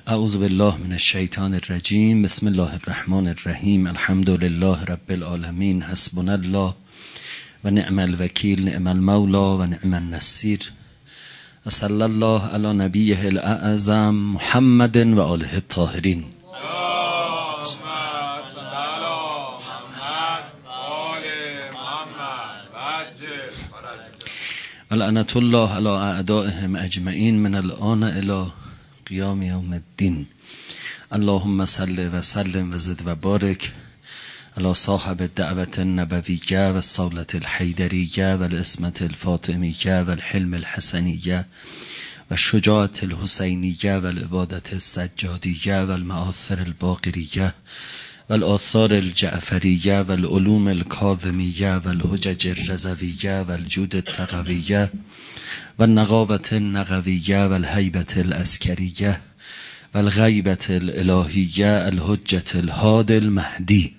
اعوذ بالله من الشیطان الرجیم. بسم الله الرحمن الرحیم. الحمد لله رب العالمین. حسبنا الله و نعم الوکیل، نعم المولا و نعم النصیر. صلی الله علی نبیه الاعظم محمد و آله الطاهرین. لعنت الله علی اعدائهم اجمعین من الآن الی قیام یوم الدین. اللهم صل و سلم و زد و بارک علی صاحب الدعوة النبویه و الصولة الحیدریه و العصمة الفاطمیه و الحلم الحسنیه و الشجاعة الحسینیه و العبادة السجادیه و المآثر الباقریه و الآثار الجعفریه و العلوم الکاظمیه و الحجج الرضویه و الجود التقویه و النقاوة النقویه و الهیبة العسکریه و الغیبة الالهیه الحجة الهادی المهدی.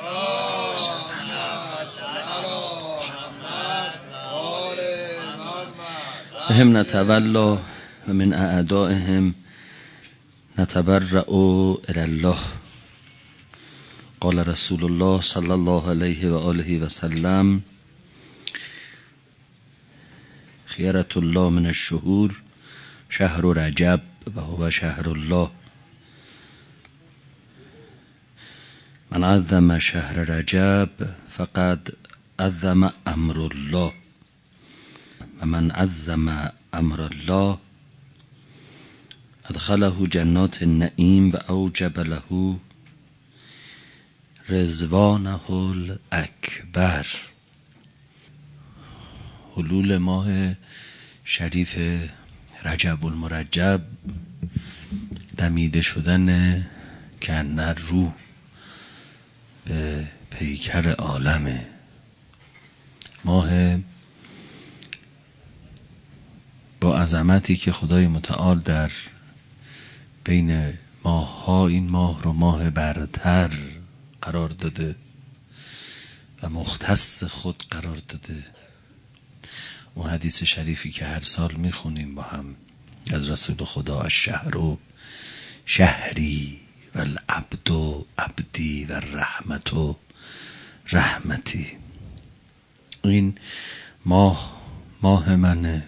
بهم نتولا و من اعدائهم نتبرأ الی الله. قال رسول الله صلی الله علیه و آله و سلم: خیرة الله من الشهور شهر رجب و هو شهر الله. من عظم شهر رجب فقد عظم امر الله و من عظم امر الله ادخله جنات النعیم و اوجب له رضوانه الاکبر. حلول ماه شریف رجب المرجب، دمیده شدن کنر روح به پیکر عالمه. ماه با عظمتی که خدای متعال در بین ماه ها این ماه رو ماه برتر قرار داده و مختص خود قرار داده. اون حدیث شریفی که هر سال میخونیم با هم از رسول خدا: الشهر شهری و العبد عبدی و الرحمت رحمتی. این ماه منه.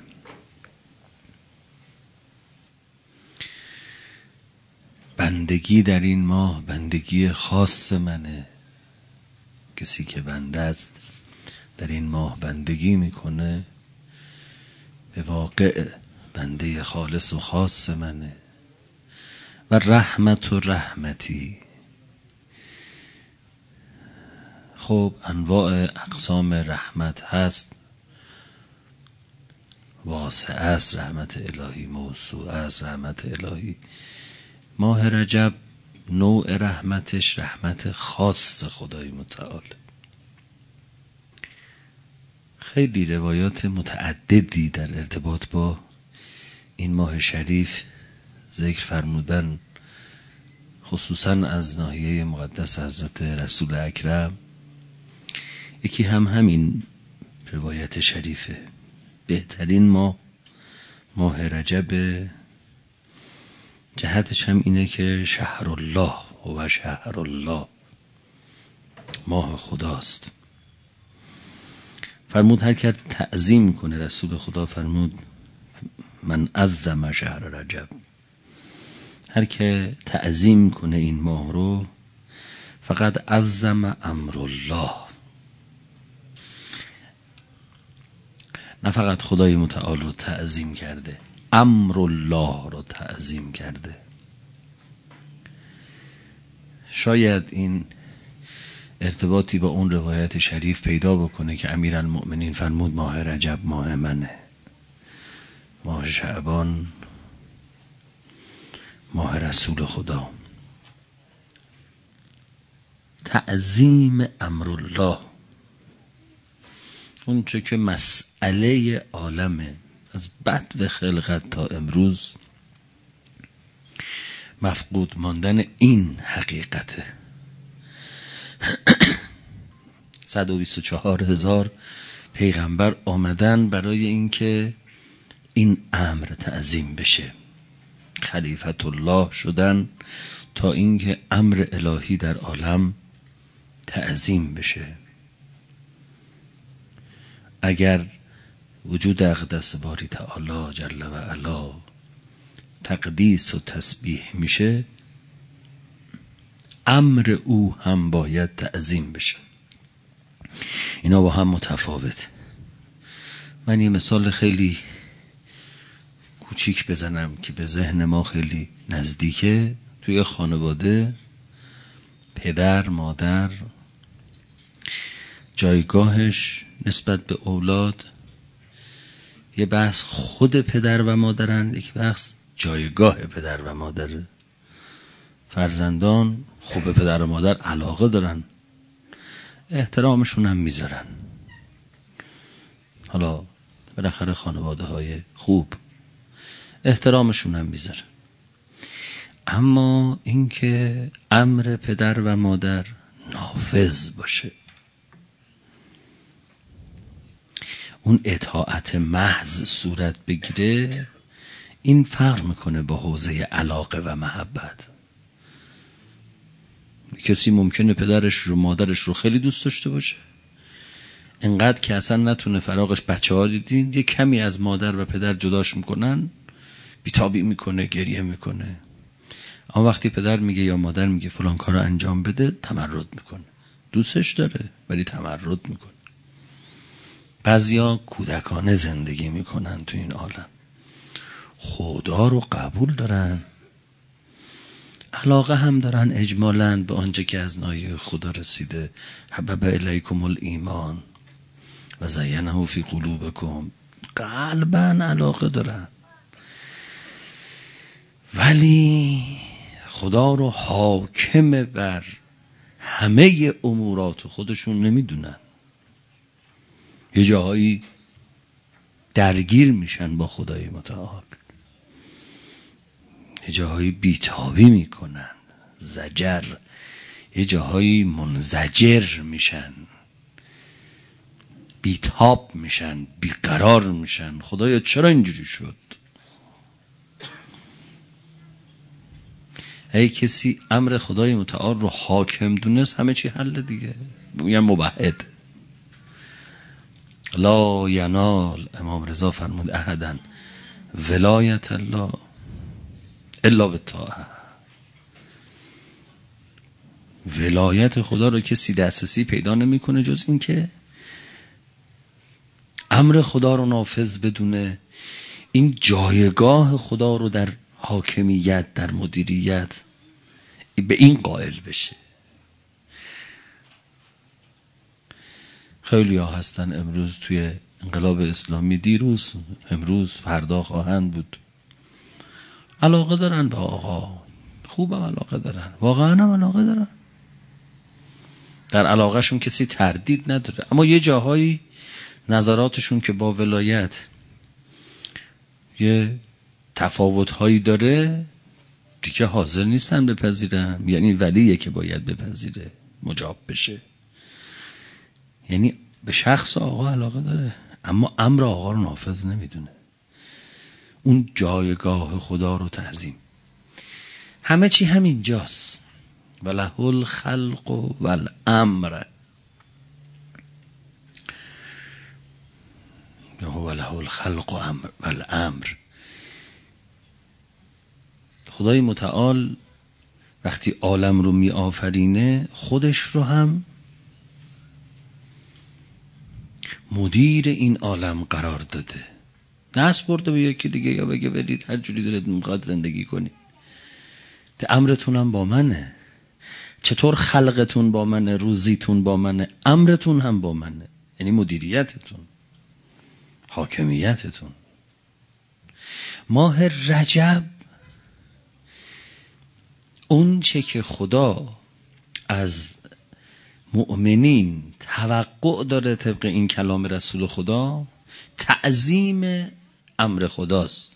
بندگی در این ماه بندگی خاص منه. کسی که بنده است در این ماه بندگی میکنه به واقع بنده خالص و خاص منه. و رحمت و رحمتی. خب انواع اقسام رحمت هست، واسع است رحمت الهی، موسوع است رحمت الهی. ماه رجب نوع رحمتش رحمت خاص خدای متعال. خیلی روایات متعددی در ارتباط با این ماه شریف ذکر فرمودن، خصوصا از ناحیه مقدس حضرت رسول اکرم. یکی همین روایت شریفه. بهترین ماه رجب. جهتش هم اینه که شهر الله و شهر الله، ماه خداست. فرمود هر که تعظیم کنه، رسول خدا فرمود من عظم شهر رجب، هر که تعظیم کنه این ماه رو فقط عظم امر الله. نه فقط خدای متعال رو تعظیم کرده، امر الله رو تعظیم کرده. شاید این ارتباطی با اون روایت شریف پیدا بکنه که امیرالمؤمنین فرمود ماه رجب ماه منه، ماه شعبان ماه رسول خدا. تعظیم امرالله، اون چه که مسئله عالمه از بدو خلقت تا امروز مفقود ماندن این حقیقته. 124,000 پیغمبر آمدن برای اینکه این امر تعظیم بشه. خلیفت الله شدن تا اینکه امر الهی در عالم تعظیم بشه. اگر وجود اقدس باری تعالی جل و علا تقدیس و تسبیح میشه، امر او هم باید تعظیم بشه. اینا با هم متفاوت. من یه مثال خیلی کوچیک بزنم که به ذهن ما خیلی نزدیکه. توی خانواده پدر مادر جایگاهش نسبت به اولاد یه بحث خود پدر و مادرن، یک بحث جایگاه پدر و مادره. فرزندان خوب پدر و مادر علاقه دارن، احترامشون هم میذارن. حالا بالاخره خانواده های خوب احترامشون هم میذارن. اما اینکه امر پدر و مادر نافذ باشه، اون اطاعت محض صورت بگیره، این فرق میکنه با حوزه علاقه و محبت. کسی ممکنه پدرش رو مادرش رو خیلی دوست داشته باشه، انقدر که اصلا نتونه فراغش. بچه ها دیدین یه کمی از مادر و پدر جداش میکنن بیتابی میکنه، گریه میکنه. اما وقتی پدر میگه یا مادر میگه فلان کار رو انجام بده، تمرد میکنه. دوستش داره ولی تمرد میکنه. بعضیا کودکانه زندگی میکنن تو این عالم، خدا رو قبول دارن، علاقه هم دارن اجمالاً به آنچه که از نایه خدا رسیده. حبب الیکم الایمان و زینه فی قلوبکم، قلباً علاقه دارن، ولی خدا رو حاکم بر همه امورات خودشون نمیدونن. یه جاهایی درگیر میشن با خدای متعال، یه جاهایی بیتابی میکنن، زجر، یه جاهایی منزجر میشن، بیتاب میشن، بیقرار میشن. خدایا چرا اینجوری شد؟ اگه کسی امر خدای متعال رو حاکم دونست، همه چی حل دیگه. میگن موحد. لا ینال، امام رضا فرمود، احدا ولایت الله الا بالطاعه. ولایت خدا رو کسی دسترسی پیدا نمیکنه جز این که امر خدا رو نافذ بدونه، این جایگاه خدا رو در حاکمیت، در مدیریت به این قائل بشه. خیلی ها هستن امروز توی انقلاب اسلامی، دیروز امروز فردا خواهند بود، علاقه دارن به آقا، خوبم علاقه دارن، واقعا هم علاقه دارن، در علاقه شون کسی تردید نداره. اما یه جاهایی نظراتشون که با ولایت یه تفاوت‌هایی داره، دیگه حاضر نیستن بپذیرن. یعنی ولیه که باید بپذیره، مجاب بشه. یعنی به شخص آقا علاقه داره اما امر آقا رو نافذ نمیدونه، اون جایگاه خدا رو تعظیم. همه چی همینجاست. وله الخلق والامر، وله الخلق والامر. خدای متعال وقتی عالم رو می آفرینه، خودش رو هم مدیر این عالم قرار داده. دست برده به یکی دیگه یا بگه برید هر جوری دلت میخواد زندگی کنید، امرتون هم با منه. چطور خلقتون با منه، روزیتون با منه، امرتون هم با منه. یعنی مدیریتتون، حاکمیتتون. ماه رجب اون چه که خدا از مؤمنین توقع داره طبق این کلام رسول خدا، تعظیم امر خداست.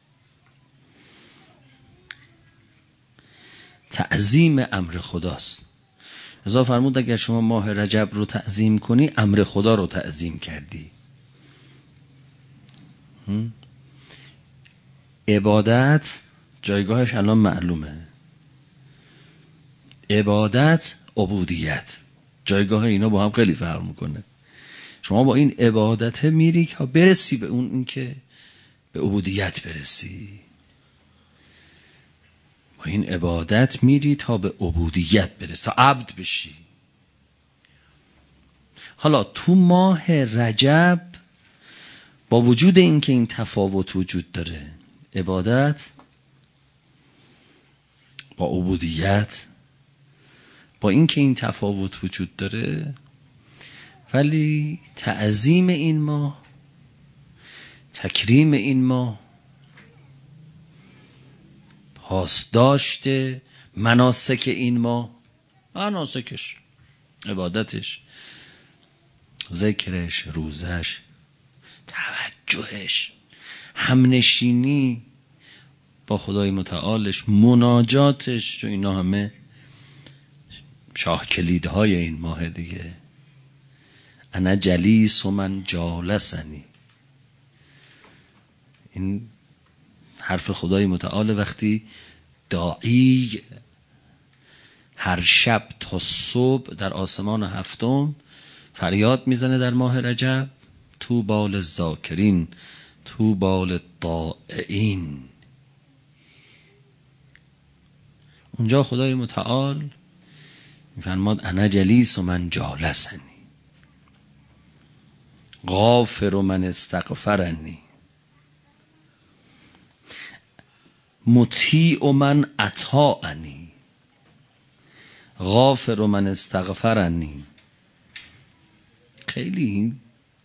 تعظیم امر خداست. رضا فرمود اگر شما ماه رجب رو تعظیم کنی، امر خدا رو تعظیم کردی. عبادت جایگاهش الان معلومه. عبادت، عبودیت، جایگاه اینا با هم خیلی فرق میکنه. شما با این عبادت میری که برسی به اون اینکه به عبودیت برسی. با این عبادت میری تا به عبودیت برسی، تا عبد بشی. حالا تو ماه رجب با وجود اینکه این تفاوت وجود داره، عبادت با عبودیت، با اینکه این تفاوت وجود داره، ولی تعظیم این ماه، تکریم این ماه، پاسداشت مناسک این ماه، مناسکش، عبادتش، ذکرش، روزش، توجهش، همنشینی با خدای متعالش، مناجاتش، چون اینا همه شاه کلیدهای این ماه دیگه. انا جلیس و من جالسنی، این حرف خدای متعال وقتی داعی هر شب تا صبح در آسمان هفتم فریاد میزنه در ماه رجب، تو بال الذاکرین تو بال الطائعین. اونجا خدای متعال میفرماد انا جلیس و من جالسنی، غافر و من استغفرنی، مطیع و من اطاعنی، غافر و من استغفرنی. خیلی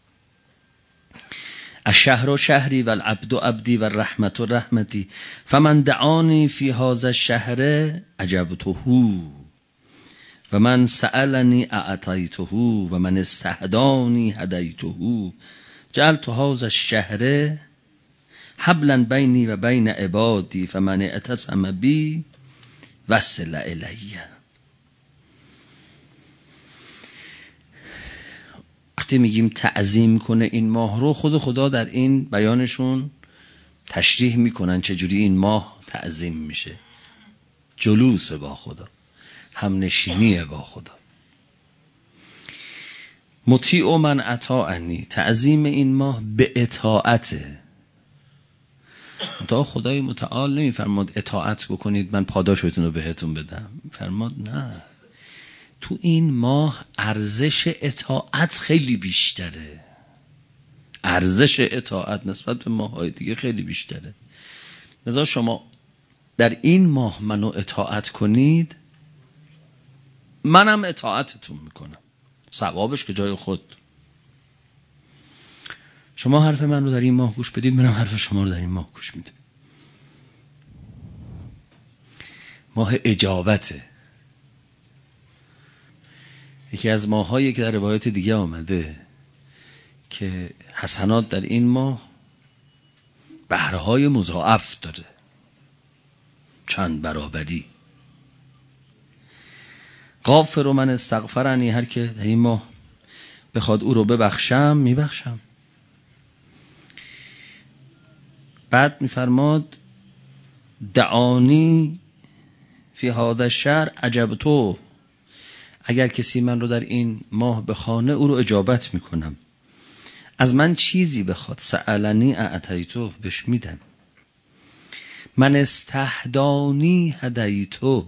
الشهر شهری و العبد عبدی و الرحمت رحمتی فمن دعانی فی هذا الشهر اجبته و من سألنی اعطیته و من استهدانی هدیته جعلت هذا الشهر حبلا بینی و بین عبادی فمن اعتصم بی وصل الیه. وقتی میگیم تعظیم کنه این ماه رو، خود خدا در این بیانشون تشریح میکنن چجوری این ماه تعظیم میشه. جلوس با خدا، همنشینی با خدا. مطیع من اطاعنی، تعظیم این ماه به اطاعته. تا خدای متعال نمیفرماد اطاعت بکنید من پاداشتون رو بهتون بدم، فرماد نه، تو این ماه ارزش اطاعت خیلی بیشتره، ارزش اطاعت نسبت به ماه‌های دیگه خیلی بیشتره. لذا شما در این ماه منو اطاعت کنید، منم اطاعتتون میکنم، ثوابش که جای خود. شما حرف من رو در این ماه گوش بدید، منم حرف شما رو در این ماه گوش میدم. ماه اجابته. یکی از ماهایی که در روایت دیگه آمده که حسنات در این ماه بهرهای مضاعف داره، چند برابری. غافر و من استغفرنی، هر که در این ماه بخواد او رو ببخشم میبخشم. بعد میفرماد دعانی فی هذا الشهر عجبتو، اگر کسی من رو در این ماه بخوانه او رو اجابت میکنم. از من چیزی بخواد سألنی اعطیتو، بهش میدم. من استهدانی هدیتو،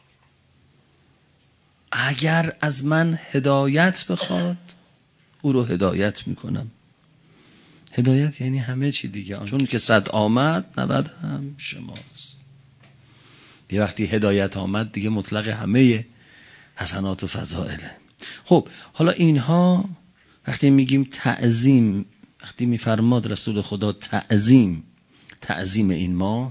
اگر از من هدایت بخواد او رو هدایت میکنم. هدایت یعنی همه چی دیگه، چون که 100 آمد 90 هم شماست. یه وقتی هدایت آمد دیگه مطلق همه حسنات و فضائله. خب حالا اینها وقتی میگیم تعظیم، وقتی میفرماد رسول خدا تعظیم این ماه،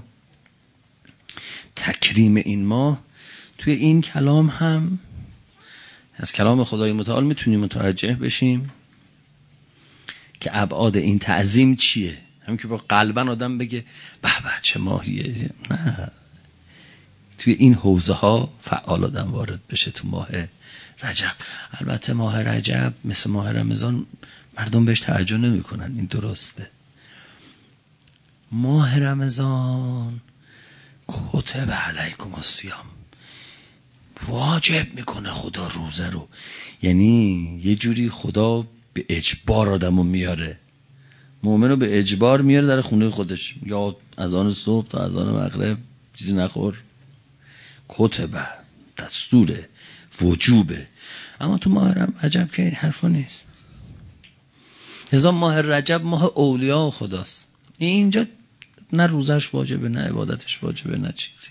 تکریم این ماه، توی این کلام هم از کلام خدای متعال میتونیم متوجه بشیم که ابعاد این تعظیم چیه. همین که با قلبا آدم بگه به به چه ماهیه، نه، توی این حوزه ها فعال آدم وارد بشه تو ماه رجب. البته ماه رجب مثل ماه رمضان مردم بهش توجه نمی کنن، این درسته. ماه رمضان کتب علیکم الصیام، واجب میکنه خدا روزه رو. یعنی یه جوری خدا به اجبار آدمو میاره، مؤمن رو به اجبار میاره در خونه خودش، یا از آن صبح تا از آن مغرب چیزی نخور. کتبه، دستوره، وجوبه. اما تو ماه رجب که این حرفا نیست. لذا ماه رجب ماه اولیاء خداست. اینجا نه روزش واجبه، نه عبادتش واجبه، نه چیزی.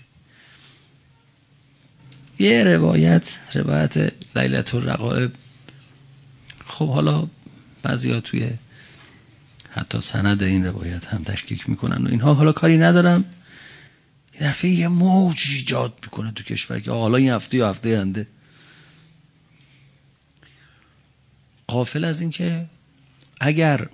یه روایت لیلة الرغائب، خب حالا بعضیا توی حتی سند این روایت هم تشکیک میکنن و اینها، حالا کاری ندارم. یه دفعه یه موج ایجاد میکنه تو کشور که حالا این هفته یا هفته آینده، غافل از این که اگر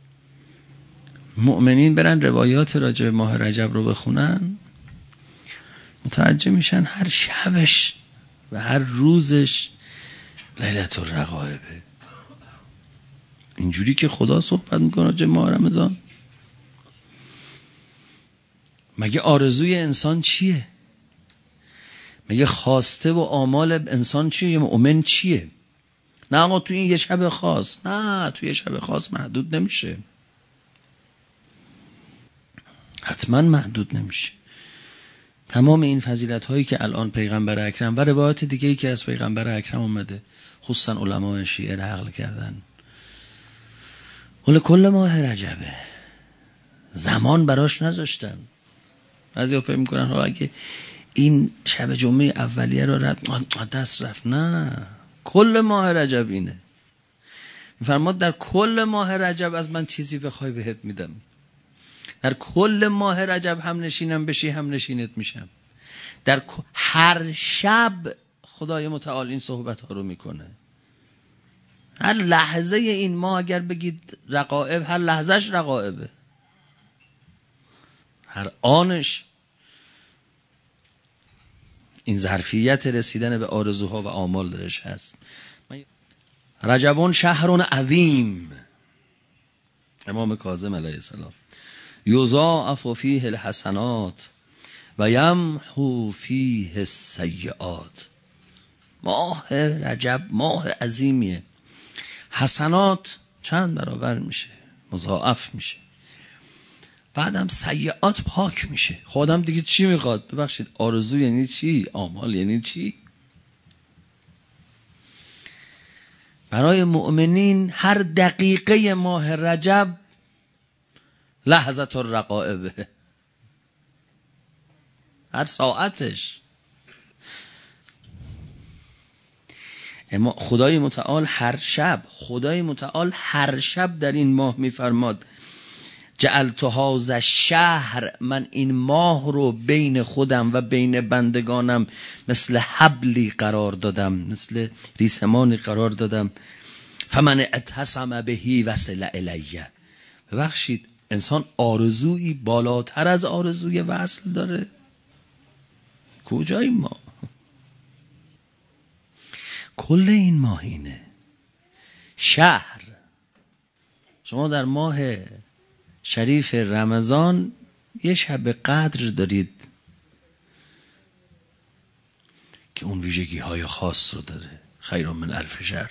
مؤمنین برن روایات راجع به ماه رجب رو بخونن، متوجه میشن هر شبش و هر روزش لیلة الرغائبه. اینجوری که خدا صحبت میکنه راجع به ماه رمضان. مگه آرزوی انسان چیه؟ مگه خواسته و آمال انسان چیه؟ یه مؤمن چیه؟ نه آقا تو این یه شب خاص، نه تو یه شب خاص محدود نمیشه، حتما محدود نمیشه. تمام این فضیلت هایی که الان پیغمبر اکرم و روایات دیگه‌ای که از پیغمبر اکرم اومده، خصوصا علماء شیعه نقل کردن، ولی کل ماه رجبه زمان براش نذاشتن. بعضیا فکر میکنن حالا اگه این شب جمعه اولیه رو دست رفت، نه، کل ماه رجب اینه. میفرماد در کل ماه رجب از من چیزی بخوای بهت میدم، در کل ماه رجب هم نشینم بشی هم نشینت میشم. در هر شب خدای متعال این صحبت ها رو میکنه. هر لحظه این ماه اگر بگید رقائب، هر لحظهش رقائبه، هر آنش این ظرفیت رسیدن به آرزوها و آمال درش هست. رجبون شهرون عظیم، امام کاظم علیه السلام، یضاعف فیه الحسنات و یمحو فیه السیئات. ماه رجب ماه عظیمیه، حسنات چند برابر میشه، مضاعف میشه، بعدم سیئات پاک میشه. خودم دیگه چی میخواد؟ ببخشید، آرزو یعنی چی؟ آمال یعنی چی؟ برای مؤمنین هر دقیقه ماه رجب لحظت الرقائبه، هر ساعتش. اما خدای متعال هر شب در این ماه میفرماد جعلت هذا الشهر، من این ماه رو بین خودم و بین بندگانم مثل حبلی قرار دادم، مثل ریسمانی قرار دادم. فمن اعتصم بهی وصل الیه. ببخشید، انسان آرزویی بالاتر از آرزوی وصل داره؟ کجاییم ما؟ کل این ماه اینه. شهر، شما در ماه شریف رمضان یه شب قدر دارید که اون ویژگی های خاص رو داره، خیر من الف شهر.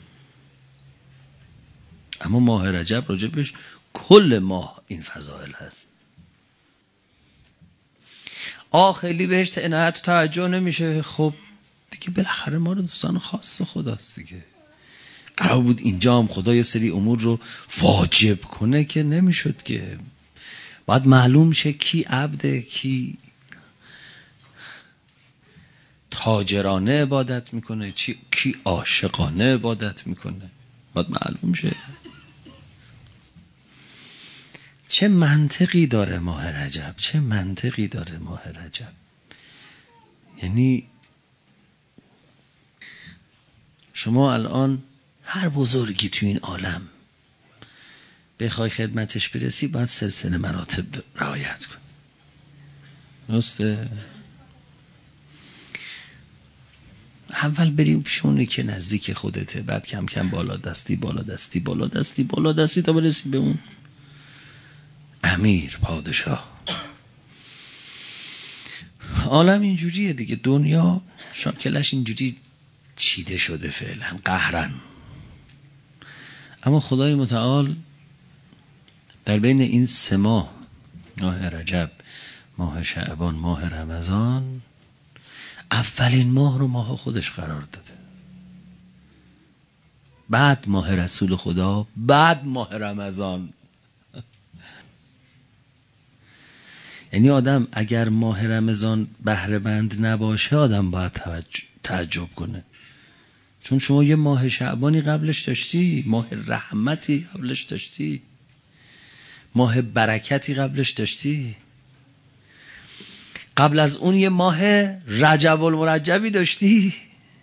اما ماه رجب راجبش کل ماه این فضائل هست. خیلی بهش عنایت و توجه نمیشه. خب دیگه بالاخره ما رو دوستان خاص خداست دیگه. قرار بود اینجا هم خدا یه سری امور رو واجب کنه که نمیشد، که باید معلوم شه کی عبده، کی تاجرانه عبادت میکنه، کی عاشقانه عبادت میکنه، باید معلوم شه. چه منطقی داره ماه رجب، چه منطقی داره ماه رجب. یعنی شما الان هر بزرگی تو این عالم بخوای خدمتش برسی، باید سلسله مراتب رعایت کن. درسته؟ اول بریم پیش اونی که نزدیک خودته، بعد کم کم بالا دستی تا برسی به اون امیر، پادشاه. عالم اینجوریه دیگه، دنیا شاکلش اینجوری چیده شده فعلا قهرن. اما خدای متعال در بین این 3 ماه، ماه رجب، ماه شعبان، ماه رمضان، اولین ماه رو ماه خودش قرار داده، بعد ماه رسول خدا، بعد ماه رمضان. یعنی آدم اگر ماه رمضان بهره مند نباشه آدم باید تعجب کنه، چون شما یه ماه شعبانی قبلش داشتی، ماه رحمتی قبلش داشتی، ماه برکتی قبلش داشتی، قبل از اون یه ماه رجب المرجبی داشتی.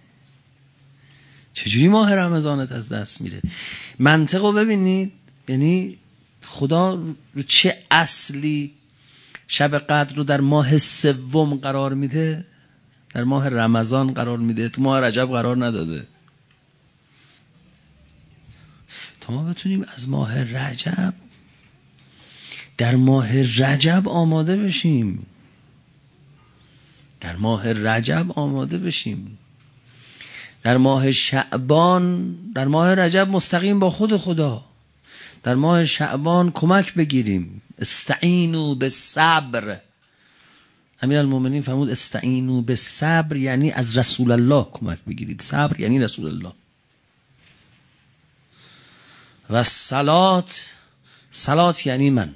چجوری ماه رمضانت از دست میره؟ منطقو ببینید، یعنی خدا رو چه اصلی شب قدر رو در ماه 3 قرار میده، در ماه رمضان قرار میده، تو ماه رجب قرار نداده، تا ما بتونیم از ماه رجب، در ماه رجب آماده بشیم، در ماه رجب آماده بشیم. در ماه شعبان، در ماه رجب مستقیم با خود خدا، در ماه شعبان کمک بگیریم. استعینوا بالصبر. امیرالمومنین فرمود استعینوا بالصبر یعنی از رسول الله کمک بگیرید. صبر یعنی رسول الله. و صلات یعنی من.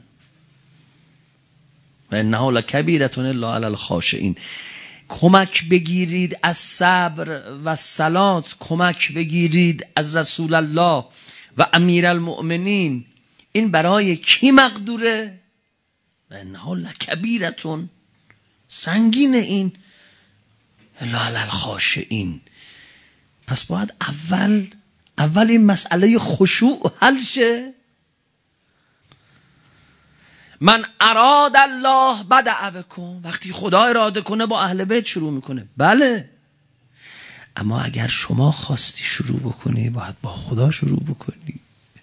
و انها لکبیرة الا علی الخاشعین. کمک بگیرید از صبر و صلات، کمک بگیرید از رسول الله و امیرالمؤمنین. این برای کی مقدوره؟ و انها لکبیرة، سنگین این، الا علی الخاشعین. پس باید اول این مسئله خشوع حل شه. من اراد الله بدأ بکم. وقتی خدا اراده کنه با اهل بیت شروع میکنه، بله. اما اگر شما خواستی شروع بکنی باید با خدا شروع بکنی،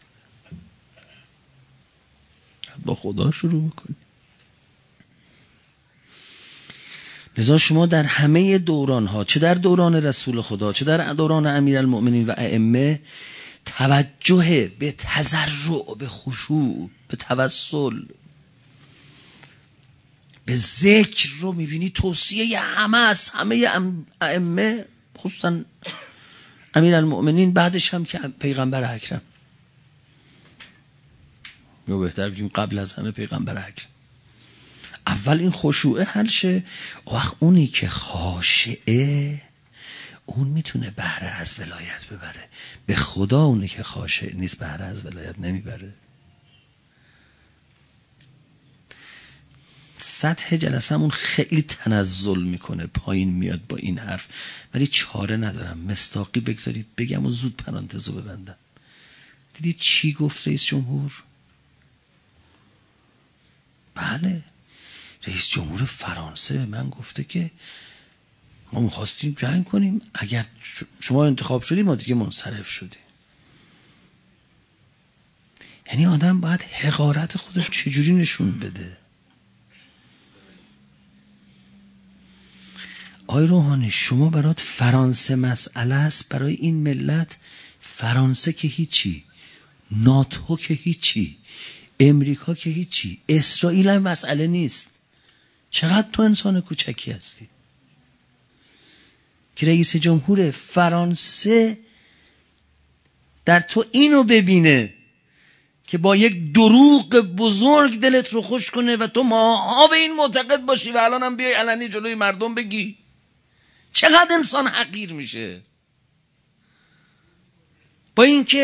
با خدا شروع بکنی. لذا شما در همه دوران ها، چه در دوران رسول خدا چه در دوران امیرالمؤمنین و ائمه، توجه به تضرع، به خشوع، به توسل، به ذکر رو میبینی توصیه همه از همه ائمه، خصوصا امیرالمؤمنین، بعدش هم که پیغمبر اکرم، یا بهتر بگیم قبل از همه پیغمبر اکرم. اول این خشوعه حل شه، وقت اونی که خاشعه اون میتونه بهره از ولایت ببره. به خدا اونی که خاشع نیست بهره از ولایت نمیبره. سطح جلسمون خیلی تنزل میکنه، پایین میاد با این حرف، ولی چاره ندارم. مصداقی بگذارید بگم و زود پرانتزو ببندم. دیدید چی گفت رئیس جمهور؟ بله، رئیس جمهور فرانسه من گفته که ما میخواستیم جنگ کنیم، اگر شما انتخاب شدید ما دیگه منصرف شدیم. یعنی آدم باید حقارت خودش چجوری نشون بده. آی روحانی، شما برات فرانسه مسئله است، برای این ملت فرانسه که هیچی، ناتو که هیچی، امریکا که هیچی، اسرائیل هم مسئله نیست. چقدر تو انسان کوچکی هستی که رئیس جمهور فرانسه در تو اینو ببینه که با یک دروغ بزرگ دلت رو خوش کنه و تو ماها به این معتقد باشی و الان هم بیای علنی جلوی مردم بگی. چقدر انسان حقیر میشه. با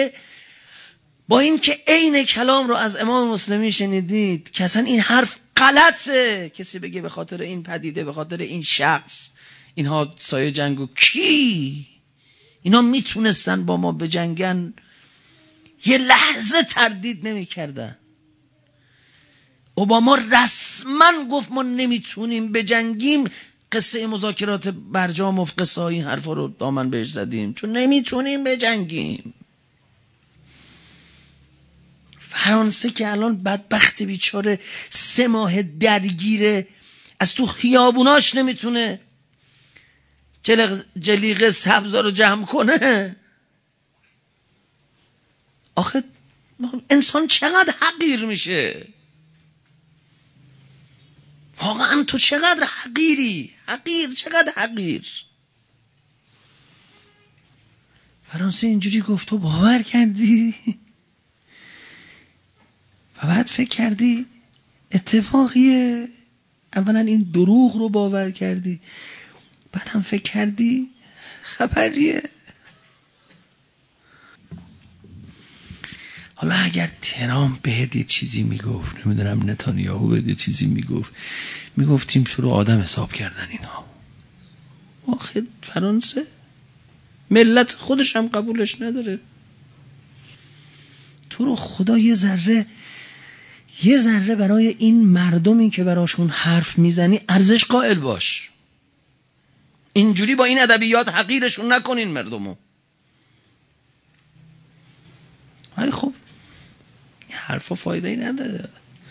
اینکه عین کلام رو از امام مسلمی شنیدید که اصلا این حرف غلطه، کسی بگه به خاطر این پدیده، به خاطر این شخص اینها سایه جنگو، کی اینا میتونستن با ما بجنگن؟ یه لحظه تردید نمی کردن. اوباما رسما گفت ما نمیتونیم بجنگیم. قصه مذاکرات برجام و قصه های این حرفا رو دامن بهش زدیم چون نمیتونیم بجنگیم. فرانسه که الان بدبخت بیچاره 3 ماه درگیر از تو خیابوناش نمیتونه جلیقه سبزا رو جمع کنه. آخه انسان چقدر حقیر میشه؟ واقعا تو چقدر حقیری؟ چقدر حقیر. فرانسه اینجوری گفت، تو باور کردی؟ و بعد فکر کردی اتفاقیه؟ اولا این دروغ رو باور کردی، بعد هم فکر کردی خبریه. حالا اگر ترامپ بهت یه چیزی میگفت، نمیدونم نتانیاهو بهت یه چیزی میگفتیم شروع آدم حساب کردن اینا. آخه فرانسه ملت خودش هم قبولش نداره. تو رو خدا یه ذره برای این مردمی که براشون حرف میزنی ارزش قائل باش. اینجوری با این ادبیات حقیرشون نکنین مردمو. ولی خب این حرفا فایده ای نداره،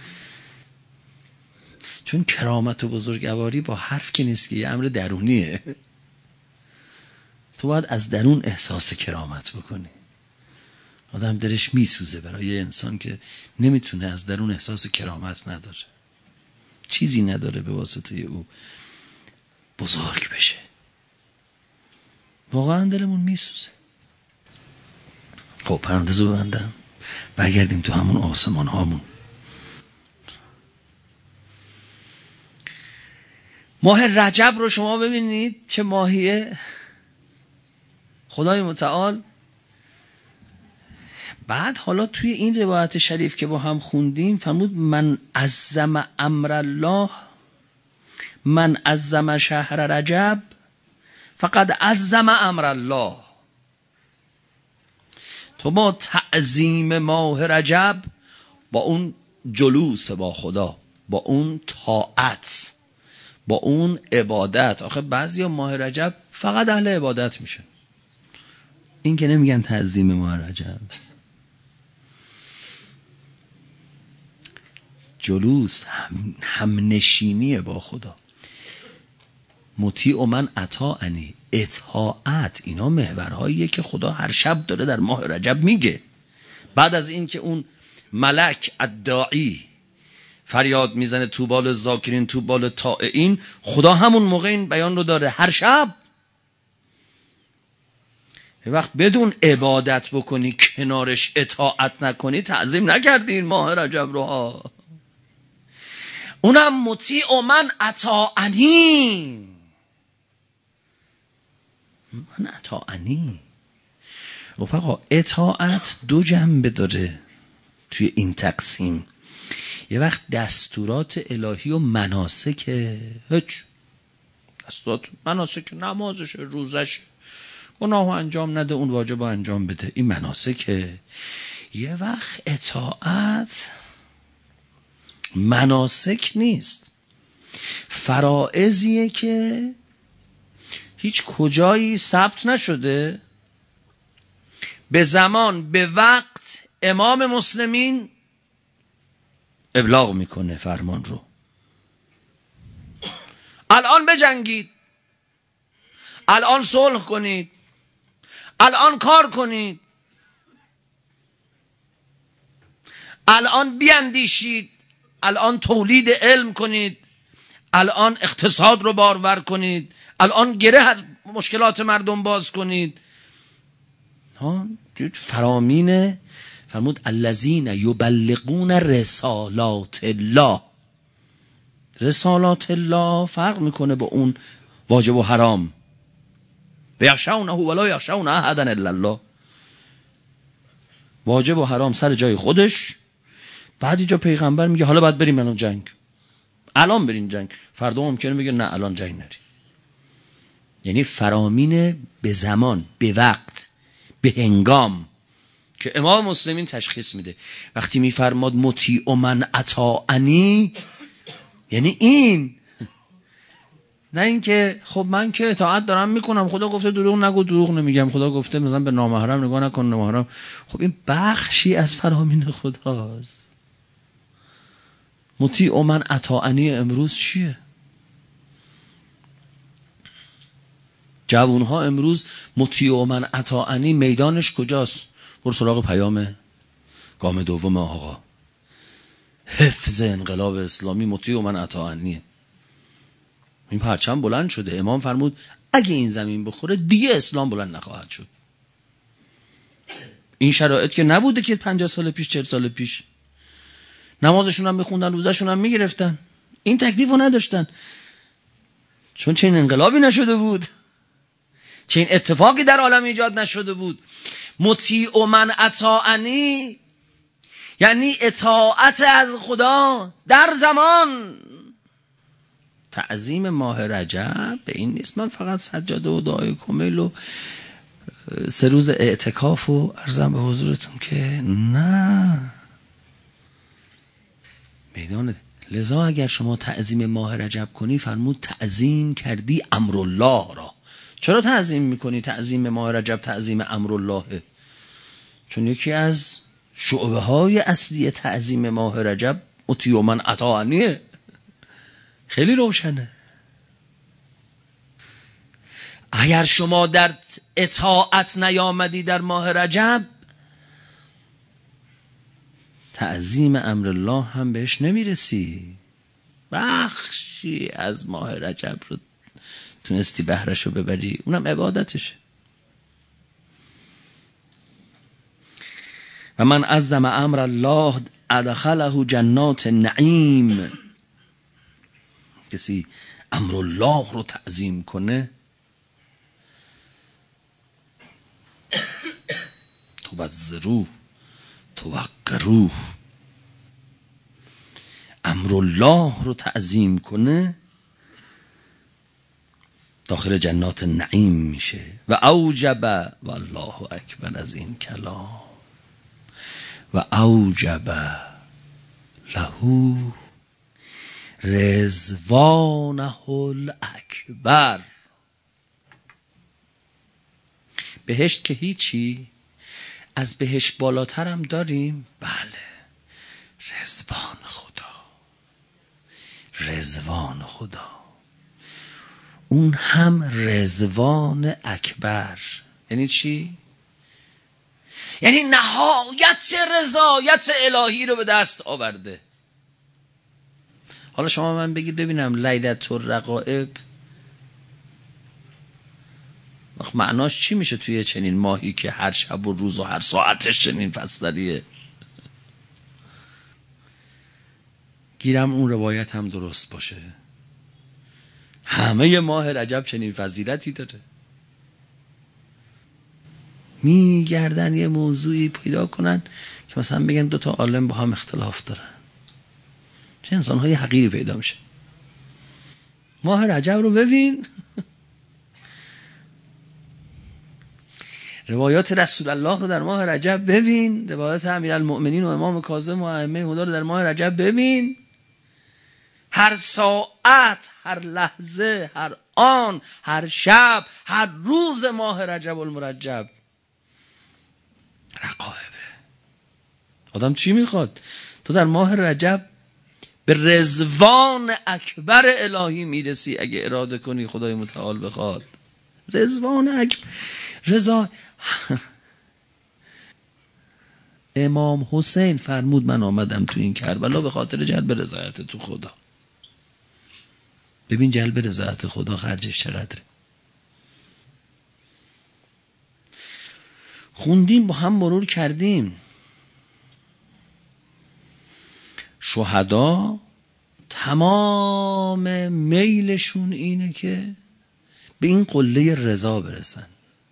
چون کرامت و بزرگواری با حرف که نیست، که یه امر درونیه. تو باید از درون احساس کرامت بکنی. آدم دلش میسوزه برای انسان که نمیتونه از درون احساس کرامت نداره، چیزی نداره به واسطه او بزرگ بشه. واقعا دلمون میسوزه. خب پرانتزو ببندم، برگردیم تو همون آسمان هامون. ماه رجب رو شما ببینید چه ماهیه. خدای متعال بعد حالا توی این روایت شریف که با هم خوندیم فرمود من عظم امر الله، من عظم شهر رجب فقد عظم امر الله. تو با تعظیم ماه رجب، با اون جلوس با خدا، با اون طاعت، با اون عبادت. آخه بعضیا ماه رجب فقط اهل عبادت میشن، این که نمیگن تعظیم ماه رجب. جلوس همنشینی با خدا. مطیع من اطاعنی، اطاعت، اینا محورهاییه که خدا هر شب داره در ماه رجب میگه. بعد از این که اون ملک الداعی فریاد میزنه طوبی للذاکرین طوبی للطائعین، خدا همون موقع این بیان رو داره هر شب. یه وقت بدون عبادت بکنی کنارش اطاعت نکنی، تعظیم نکردین ماه رجب رو ها. اونم مطیع من اطاعنی، من اطاعنی. رفقا اطاعت دو جنبه داره توی این تقسیم. یه وقت دستورات الهی و مناسک، هیچ دستورات مناسک، نمازش، روزش، گناه انجام نده اون واجب انجام بده، این مناسکه. یه وقت اطاعت مناسک نیست، فرائضیه که هیچ کجایی ثبت نشده، به زمان به وقت امام مسلمین ابلاغ میکنه فرمان رو. الان بجنگید، الان صلح کنید، الان کار کنید، الان بیاندیشید، الان تولید علم کنید، الان اقتصاد رو بارور کنید، الان گره از مشکلات مردم باز کنید. فرامین فرمود الذین یبلغون رسالات الله. رسالات الله فرق میکنه با اون واجب و حرام. یخشونه ولا یخشون احدا الا الله. واجب و حرام سر جای خودش. بعد اینجا پیغمبر میگه حالا باید بریم الان جنگ، الان بریم جنگ. فردا ممکنه بگه نه الان جنگ نریم. یعنی فرامین به زمان، به وقت، به هنگام که امام مسلمین تشخیص میده. وقتی میفرماد مطیع من اطاعنی، یعنی این، نه این که خب من که اطاعت دارم میکنم، خدا گفته دروغ نگو، دروغ نمیگم، خدا گفته مثلا به نامحرم نگاه نکن، نامحرم. خب این بخشی از فرامین خداست. مطیع من اطاعنی امروز چیه؟ جوانها امروز مطیع من اطاعنی میدانش کجاست؟ برو سراغ پیام گام دوم آقا، حفظ انقلاب اسلامی مطیع من اطاعنیه. این پرچم بلند شده. امام فرمود اگه این زمین بخوره دیگه اسلام بلند نخواهد شد. این شرایط که نبوده که 50 سال پیش 40 سال پیش نمازشون هم میخوندن، روزشون هم میگرفتن، این تکلیف رو نداشتن، چون چه این انقلابی نشده بود، چه این اتفاقی در عالم ایجاد نشده بود. مطیع من اطاعنی یعنی اطاعت از خدا در زمان. تعظیم ماه رجب به این نیست من فقط سجاده و دعای کمیل و 3 روز اعتکاف و عرضم به حضورتون که نه میدانه. لذا اگر شما تعظیم ماه رجب کنی، فرمود تعظیم کردی امرالله را. چرا تعظیم میکنی؟ تعظیم ماه رجب تعظیم امرالله، چون یکی از شعبه های اصلی تعظیم ماه رجب مطیع من اطاعنیه. خیلی روشنه. اگر شما در اطاعت نیامدی در ماه رجب، تعظیم امر الله هم بهش نمیرسی. بخشی از ماه رجب رو تونستی بهرشو ببری، اونم عبادتشه. و من عظم امر الله ادخله جنات نعیم. کسی امر الله رو تعظیم کنه، توزروه توقروه، امر الله رو تعظیم کنه داخل جنات نعیم میشه. و اوجب والله اکبر از این کلام و اوجب له رضوانه الاکبر. بهشت که هیچی، از بهشت بالاتر هم داریم. بله، رضوان خدا، رضوان خدا، اون هم رضوان اکبر. یعنی چی؟ یعنی نهایت رضایت الهی رو به دست آورده. حالا شما من بگید ببینم لیلة الرغائب معناش چی میشه توی چنین ماهی که هر شب و روز و هر ساعتش چنین فصلیه؟ گیرم اون روایت هم درست باشه، همه ماه رجب چنین فضیلتی داره. میگردن یه موضوعی پیدا کنن که مثلا بگن 2 عالم با هم اختلاف دارن، چه انسان‌های حقیری پیدا میشه. ماه رجب رو ببین، روایات رسول الله رو در ماه رجب ببین، روایات امیرالمؤمنین و امام کاظم و ائمه هدی رو در ماه رجب ببین. هر ساعت، هر لحظه، هر آن، هر شب، هر روز ماه رجب المرجب رقائبه. آدم چی میخواد؟ تو در ماه رجب به رضوان اکبر الهی میرسی اگه اراده کنی، خدای متعال بخواد. رضوان اکبر، رضا. امام حسین فرمود من آمدم تو این کربلا به خاطر جلب رضایت تو خدا. ببین جلب رضایت خدا خرجش چقدره. خوندیم با هم مرور کردیم. شهدا تمام میلشون اینه که به این قله رضا برسن.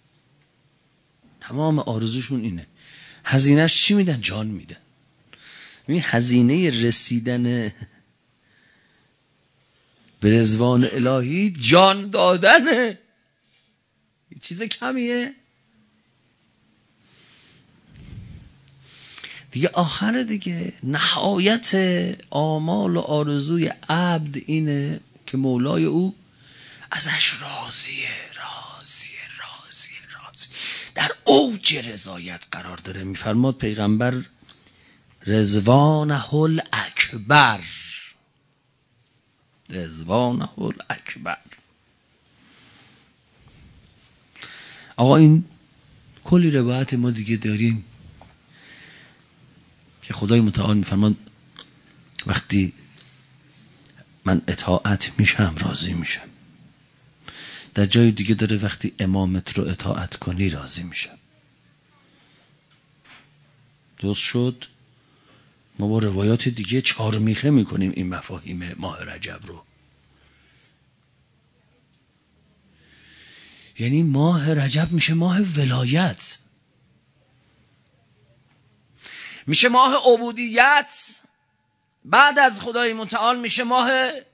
تمام آرزوشون اینه. هزینهش چی میدن؟ جان میدن. این هزینه رسیدن به رضوان الهی جان دادنه. چیز کمیه دیگه. آخر دیگه نهایت آمال و آرزوی عبد اینه که مولای او ازش راضیه، در اوج رضایت قرار داره. میفرماد پیغمبر رضوانه الاکبر، رضوانه الاکبر. آقا این کلی روایت ما دیگه داریم که خدای متعال میفرمان وقتی من اطاعت میشم راضی میشم. در جای دیگه داره وقتی امامت رو اطاعت کنی راضی میشم. درست شد؟ ما با روایات دیگه چارمیخه میکنیم این مفاهیم ماه رجب رو. یعنی ماه رجب میشه ماه ولایت، میشه ماه عبودیت، بعد از خدای متعال میشه ماه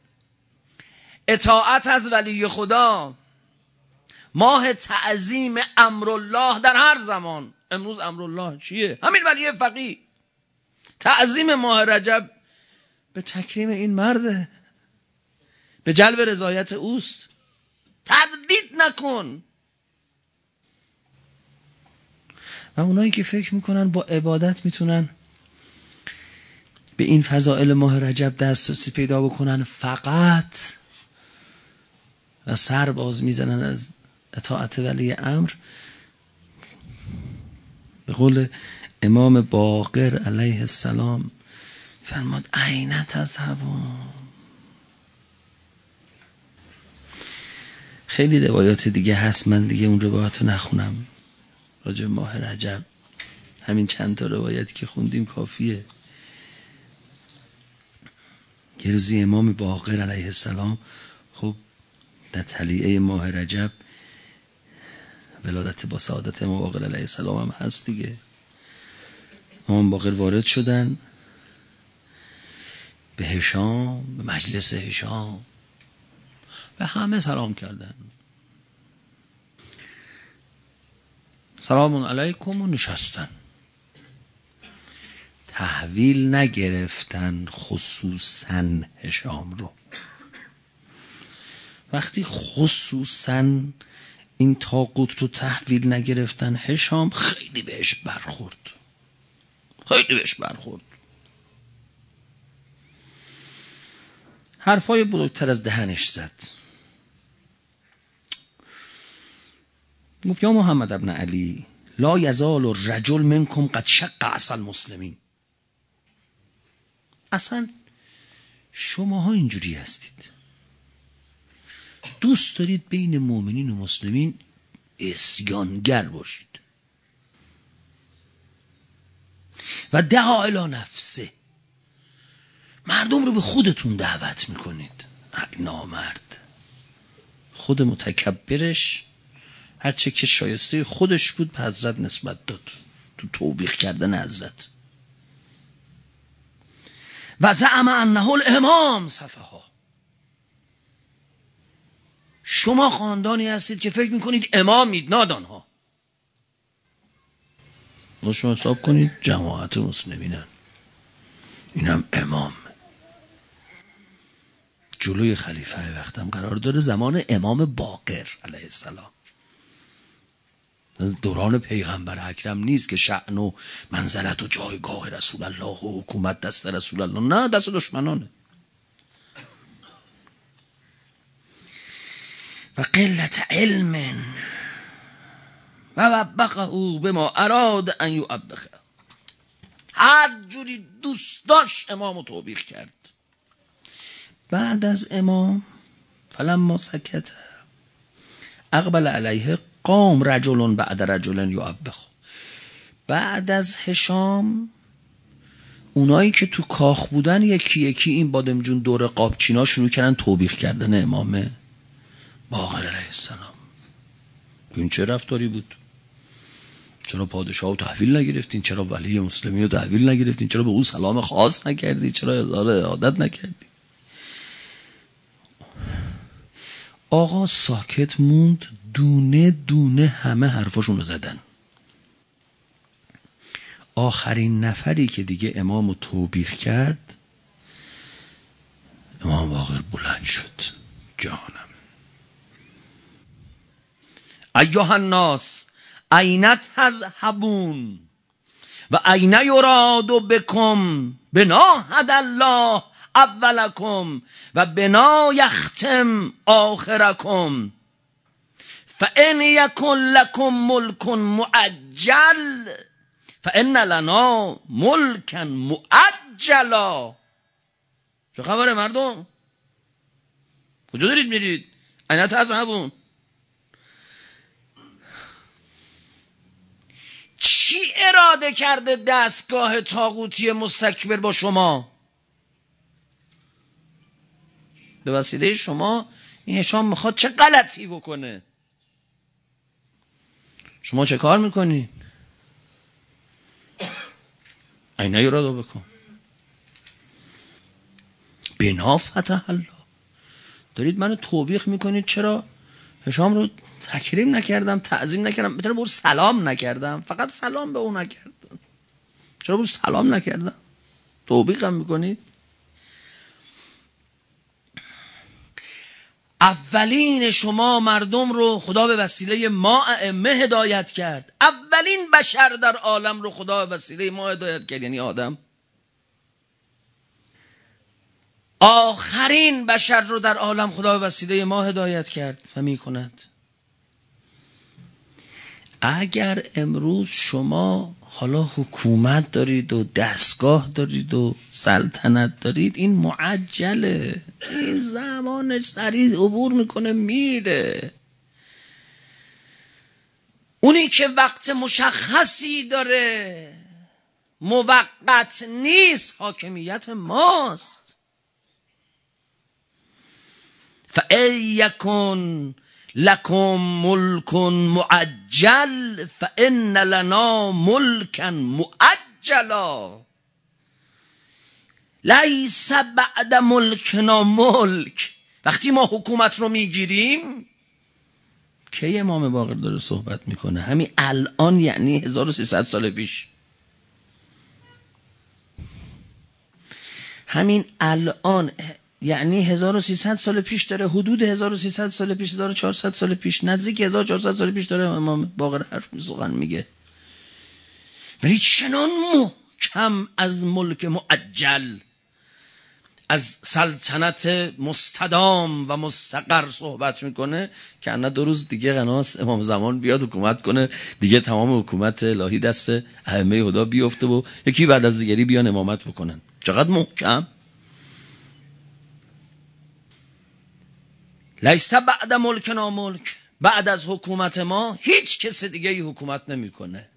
اطاعت از ولی خدا، ماه تعظیم امرالله در هر زمان. امروز امرالله چیه؟ همین ولی فقیه. تعظیم ماه رجب به تکریم این مرده، به جلب رضایت اوست. تردید نکن. و اونایی که فکر میکنن با عبادت میتونن به این فضائل ماه رجب دسترسی پیدا بکنن فقط و سر باز میزنن از اطاعت ولی امر، به قول امام باقر علیه السلام فرمود این تذهبون. خیلی روایات دیگه هست، من دیگه اون روایات رو نخونم راجع به ماه رجب. همین چند تا روایتی که خوندیم کافیه. یه روزی امام باقر علیه السلام، خب در طلیعه ماه رجب ولادت با سعادت امام باقر علیه السلام هم هست دیگه. امام باقر وارد شدن به هشام، به مجلس هشام، به همه سلام کردن، سلام علیکم، و نشستن. تحویل نگرفتن خصوصا هشام رو. وقتی خصوصا این طاغوت رو تحویل نگرفتن هشام، خیلی بهش برخورد، خیلی بهش برخورد. حرفای بزرگتر از دهنش زد. گفت یا محمد ابن علی لا یزال الرجل منکم قد شق عصا المسلمین. اصلا شماها اینجوری هستید، دوست دارید بین مؤمنین و مسلمین عصیانگر باشید و دعا الی نفسه، مردم رو به خودتون دعوت میکنید. نامرد خود متکبرش هرچه که شایسته خودش بود به حضرت نسبت داد تو توبیخ کردن حضرت. و زعم انه الامام صفها. شما خاندانی هستید که فکر میکنید امامید، نادانها. شما حساب کنید جماعت مسلمینن، اینم امام جلوی خلیفه وقتم قرار داره، زمان امام باقر علیه السلام، دوران پیغمبر اکرم نیست که شأن و منزلت و جایگاه رسول الله و حکومت دست رسول الله، نه، دست دشمنانه. و قلت علم و وبخه بما اراد ان یوبخه. هر جوری دوست داشت امامو توبیخ کرد. بعد از امام فلما سکت اقبل علیه قام رجلون بعد رجلن یوبخه. بعد از هشام اونایی که تو کاخ بودن یکی یکی این بادم جون دور قابچینا شروع کردن توبیخ کردن امام باقر علیه السلام. این چه رفتاری بود؟ چرا پادشاه رو تحویل نگرفتین؟ چرا ولی مسلمین رو تحویل نگرفتین؟ چرا به او سلام خاص نکردی؟ چرا اظهار عادت نکردی؟ آقا ساکت موند، دونه دونه همه حرفاشون رو زدن. آخرین نفری که دیگه امامو توبیخ کرد امام باقر بلند شد. جانم ایها الناس این تذهبون و این یراد بکم بنا هدی الله اولکم و بنا یختم آخرکم فان یکن لکم ملک معجل فان لنا ملکا معجلا. چه خبره مردم؟ کجا دارید میرید؟ اینا تذهبون؟ چی اراده کرده دستگاه طاغوتی مستکبر با شما؟ به وسیله شما این هشام میخواد چه غلطی بکنه؟ شما چه کار میکنید؟ اینا اراده بکن. بنا فتح الله. دارید منو توبیخ میکنید چرا هشام رو تکریم نکردم، تعظیم نکردم، بهتره برو سلام نکردم، فقط سلام به اون نکردم، چرا برو سلام نکردم؟ توبیخم میکنید. اولین شما مردم رو خدا به وسیله ما ائمه هدایت کرد. اولین بشر در عالم رو خدا به وسیله ما هدایت کرد، یعنی آدم. آخرین بشر رو در عالم خدا به وسیله ما هدایت کرد و میکند. اگر امروز شما حالا حکومت دارید و دستگاه دارید و سلطنت دارید، این معجله، این زمانش سریع عبور میکنه میره. اونی که وقت مشخصی داره، موقت نیست، حاکمیت ماست. فَإِنْ يَكُنْ لَكُمْ مُلْكٌ مُعَجَّلٌ فَإِنَّ لَنَا مُلْكًا مُعَجَّلًا لَيْسَ بَعْدَ مُلْكِنَا مُلْک. وقتی ما حکومت رو میگیریم، کی امام باقر داره صحبت میکنه؟ همین الان، یعنی 1300 سال پیش. همین الان یعنی 1300 سال پیش داره، حدود 1300 سال پیش، 1400 سال پیش، نزدیک 1400 سال پیش داره امام باقر حرف سخن میگه. ولی چنان محکم از ملک معجل، از سلطنت مستدام و مستقر صحبت میکنه که انا 2 روز دیگه قناس امام زمان بیاد حکومت کنه، دیگه تمام حکومت الهی دست ائمه خدا بیفته و یکی بعد از دیگری بیان امامت بکنن. چقدر محکم. لیس بعد ملکنا ملک، بعد از حکومت ما هیچ کس دیگه ای حکومت نمیکنه.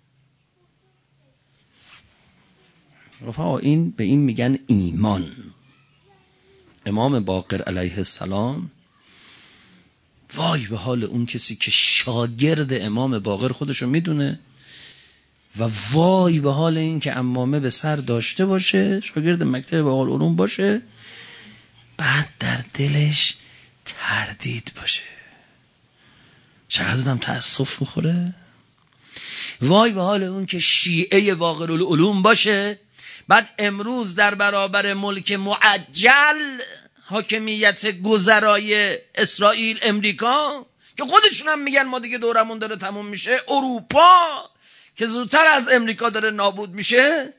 رفقا، این به این میگن ایمان. امام باقر علیه السلام، وای به حال اون کسی که شاگرد امام باقر خودشو میدونه و وای به حال این که عمامه به سر داشته باشه، شاگرد مکتب بهاءالعلوم باشه، بعد در دلش تردید باشه. چقدر آدم تأسف میخوره. وای به حال اون که شیعه باقرالعلوم باشه، بعد امروز در برابر ملک معجل، حاکمیت گذرای اسرائیل، امریکا، که خودشون هم میگن ما دیگه دورمون داره تموم میشه، اروپا که زودتر از امریکا داره نابود میشه،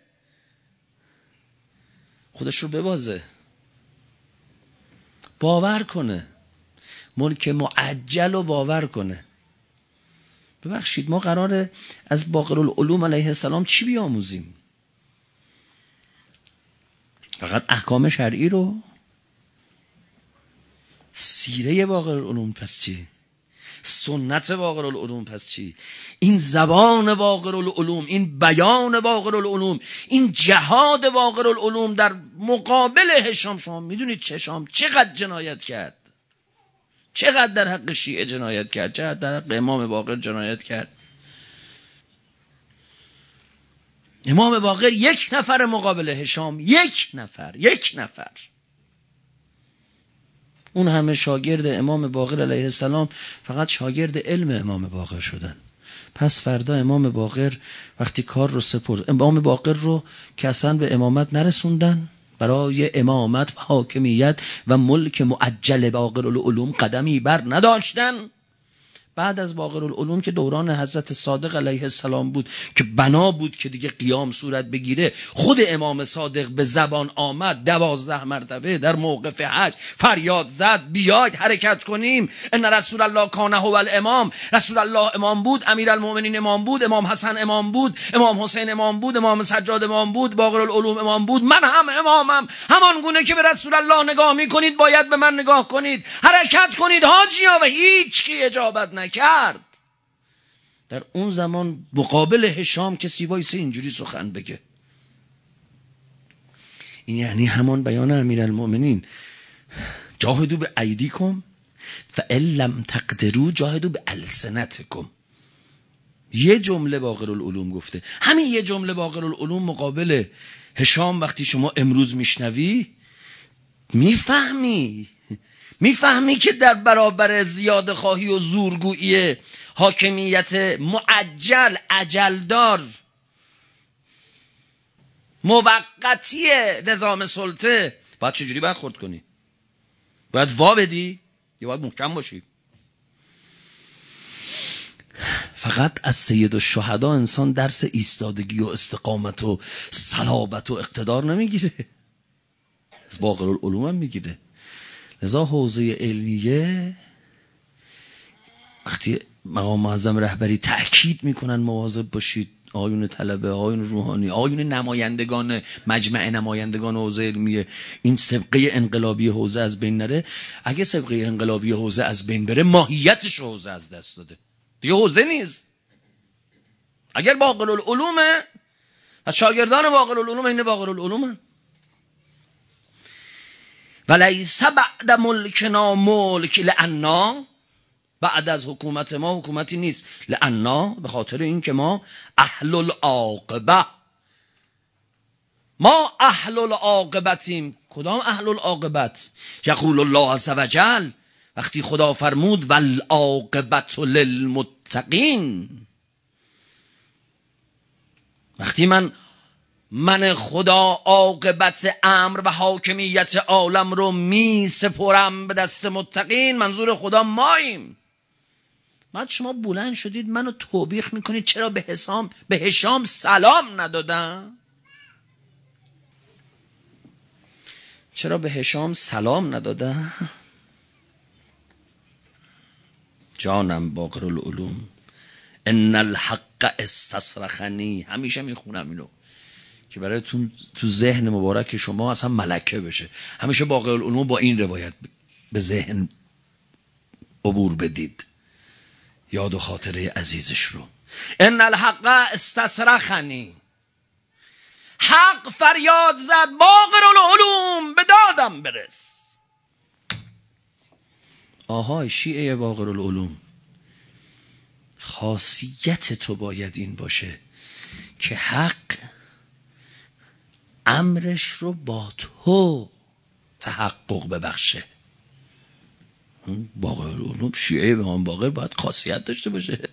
خودش رو ببازه، باور کنه، ملک معجل رو باور کنه. ببخشید، ما قراره از باقرالعلوم علیه السلام چی بیاموزیم؟ فقط احکام شرعی رو؟ سیره باقرالعلوم پس چی؟ سنت باقرالعلوم پس چی؟ این زبان باقرالعلوم، این بیان باقرالعلوم، این جهاد باقرالعلوم در مقابل هشام. شما میدونید هشام چقدر جنایت کرد، چقدر در حق شیعه جنایت کرد، چقدر در حق امام باقر جنایت کرد. امام باقر 1 نفر مقابل هشام، 1 نفر. اون همه شاگرد امام باقر علیه السلام فقط شاگرد علم امام باقر شدن. پس فردا امام باقر وقتی کار رو سپرد، امام باقر رو که اصلا به امامت نرسوندن، برای امامت و حاکمیت و ملک معجل باقرالعلوم قدمی بر نداشتن، بعد از باقر العلوم که دوران حضرت صادق علیه السلام بود که بنا بود که دیگه قیام صورت بگیره، خود امام صادق به زبان آمد 12 مرتبه در موقف حج فریاد زد بیاید حرکت کنیم. ان رسول الله کان هو الامام، رسول الله امام بود، امیرالمومنین امام بود، امام حسن امام بود، امام حسین امام بود، امام سجاد امام بود، باقر العلوم امام بود، من هم امامم. همان گونه که به رسول الله نگاه میکنید باید به من نگاه کنید، حرکت کنید حاجیا. و هیچ کی اجابت نکرد. در اون زمان مقابل هشام کسی وایسه اینجوری سخن بگه. این یعنی همان بیان امیرالمومنین جاهدوا بایدیکم فان لم تقدروا جاهدوا بالسنتکم. یه جمله باقر العلوم گفته، همین یه جمله باقر العلوم مقابل هشام وقتی شما امروز میشنوی میفهمی که در برابر زیاده خواهی و زورگویی حاکمیت معجل عجلدار موقتی نظام سلطه باید چجوری برخورد کنی؟ باید وا بدی یا باید محکم باشی؟ فقط از سید الشهدا انسان درس ایستادگی و استقامت و صلابت و اقتدار نمیگیره، از باقر العلوم هم میگیره. لذا حوزه علمیه وقتی مقام معظم رهبری تأکید میکنن مواظب باشید، آیون طلبه، آیون روحانی، آیون نمایندگان مجمع نمایندگان حوزه علمیه، این سبقه انقلابی حوزه از بین نره. اگه سبقه انقلابی حوزه از بین بره ماهیتش حوزه از دست داده، دیگه حوزه نیست. اگر باقر العلومه و شاگردان باقر العلوم این باقر العلومه. ولیس بعد ملکنا ملک لعنا، بعد از حکومت ما حکومتی نیست، لعنا به خاطر این که ما اهل العاقبه، ما اهل العاقبتیم. کدام اهل العاقبت؟ یقول الله عز وجل، وقتی خدا فرمود والعاقبت للمتقین، وقتی من خدا عاقبت امر و حاکمیت عالم رو می سپرم به دست متقین، منظور خدا ماییم. بعد شما بلند شدید منو توبیخ میکنید چرا به هشام سلام ندادم؟ چرا به هشام سلام ندادم؟ جانم باقر العلوم، ان الحق استصرخنی، همیشه میخونم اینو که برایتون تو ذهن مبارک شما اصلا ملکه بشه. همیشه باقر العلوم با این روایت به ذهن عبور بدید، یاد و خاطره عزیزش رو. ان الحق استصرخنی، حق فریاد زد باقر العلوم به دادم برس. آهای شیعه باقر العلوم، خاصیت تو باید این باشه که حق امرش رو با تو تحقق ببخشه. باقر العلوم شیعه امام باقر باید خاصیت داشته باشه.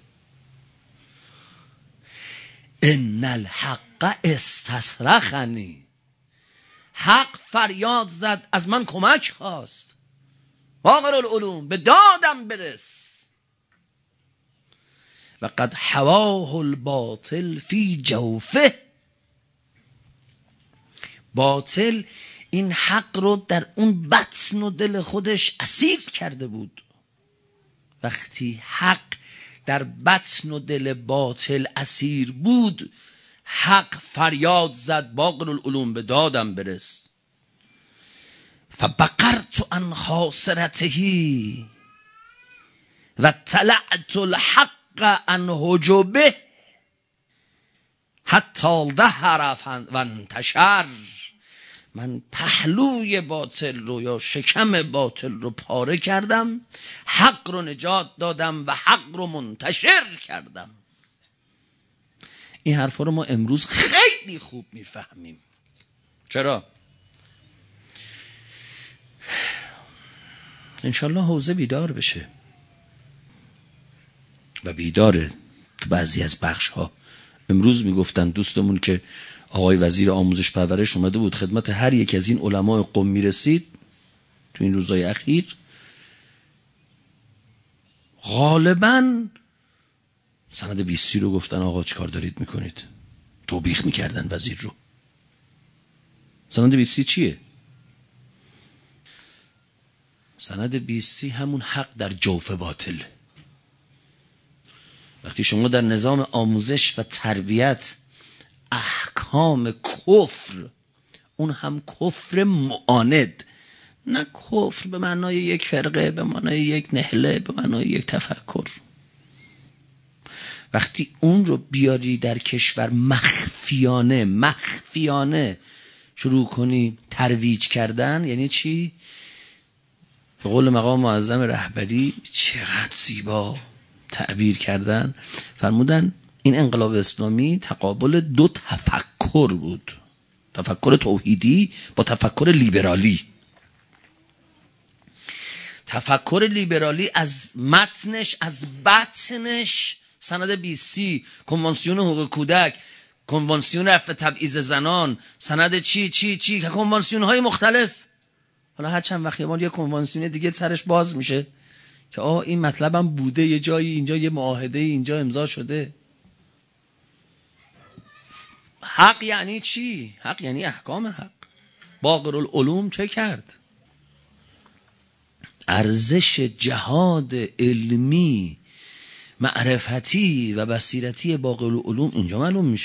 ان الحق استصرخنی، حق فریاد زد از من کمک خواست، باقر العلوم به دادم برس. و قد حواه الباطل فی جوفه، باطل این حق رو در اون بطن و دل خودش اسیر کرده بود. وقتی حق در بطن و دل باطل اسیر بود، حق فریاد زد باقر العلوم به دادم برس. فبقرت عن خاصرته و طلعت الحق عن حجبه حتی ظهر و انتشر. من پهلوی باطل رو یا شکم باطل رو پاره کردم، حق رو نجات دادم و حق رو منتشر کردم. این حرفا رو ما امروز خیلی خوب میفهمیم. چرا؟ انشالله حوزه بیدار بشه و بیداره. تو بعضی از بخش ها امروز میگفتن دوستمون که آقای وزیر آموزش پرورش اومده بود خدمت هر یک از این علمای قم میرسید تو این روزهای اخیر، غالباً سند 20 رو گفتن آقا چیکار دارید میکنید، توبیخ میکردن وزیر رو. سند 20 چیه؟ سند 20 همون حق در جوف باطل. وقتی شما در نظام آموزش و تربیت احکام کفر، اون هم کفر معاند، نه کفر به معنای یک فرقه، به معنای یک نهله، به معنای یک تفکر، وقتی اون رو بیاری در کشور مخفیانه شروع کنی ترویج کردن، یعنی چی؟ به قول مقام معظم رهبری چقدر زیبا تعبیر کردن، فرمودن این انقلاب اسلامی تقابل دو تفکر بود، تفکر توحیدی با تفکر لیبرالی. تفکر لیبرالی از متنش، از بطنش سند 20، کنوانسیون حقوق کودک، کنوانسیون رفع تبعیض زنان، سند چی کنوانسیون های مختلف. حالا هر چند وقت یه کنوانسیون دیگه سرش باز میشه که این مطلبم بوده، یه جایی اینجا یه معاهده اینجا امضا شده. حق یعنی چی؟ حق یعنی احکام حق. باقرالعلوم چه کرد؟ ارزش جهاد علمی معرفتی و بصیرتی باقرالعلوم اینجا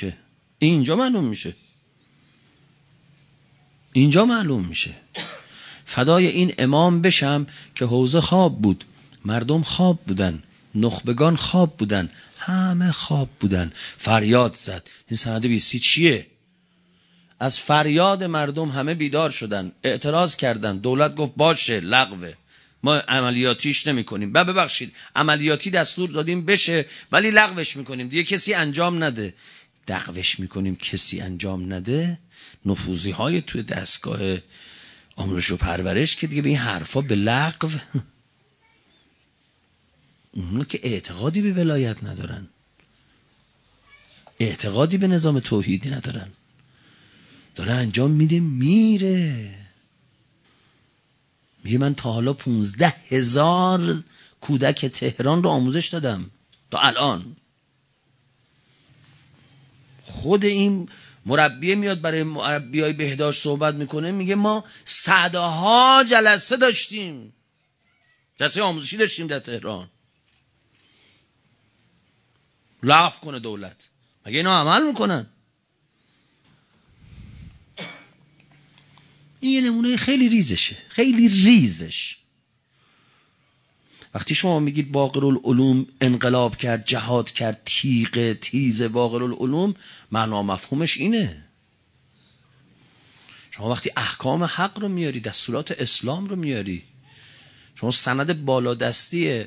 معلوم میشه. فدای این امام بشم که حوزه خواب بود، مردم خواب بودن، نخبگان خواب بودن، همه خواب بودن، فریاد زد. این سند 20 چیه؟ از فریاد مردم همه بیدار شدن، اعتراض کردن، دولت گفت باشه لغوه، ما عملیاتیش نمی کنیم. ببخشید عملیاتی دستور دادیم بشه ولی لغوش میکنیم دیگه، کسی انجام نده. لغوش میکنیم کسی انجام نده، نفوذی های توی دستگاه آموزش و پرورش که دیگه به این حرفا به لغو، اونو که اعتقادی به ولایت ندارن، اعتقادی به نظام توحیدی ندارن، داره انجام میده میره. میگه من تا حالا 15,000 کودک تهران رو آموزش دادم تا الان. خود این مربیه میاد برای مربیای بهداشت صحبت میکنه، میگه ما صدها جلسه داشتیم، جلسه آموزشی داشتیم در تهران. لغو کنه دولت، مگه اینا عمل میکنن؟ این یه نمونه خیلی ریزش. وقتی شما میگید باقرالعلوم انقلاب کرد، جهاد کرد، تیز باقرالعلوم، معنا مفهومش اینه. شما وقتی احکام حق رو میاری، دستورات اسلام رو میاری، شما سند بالادستی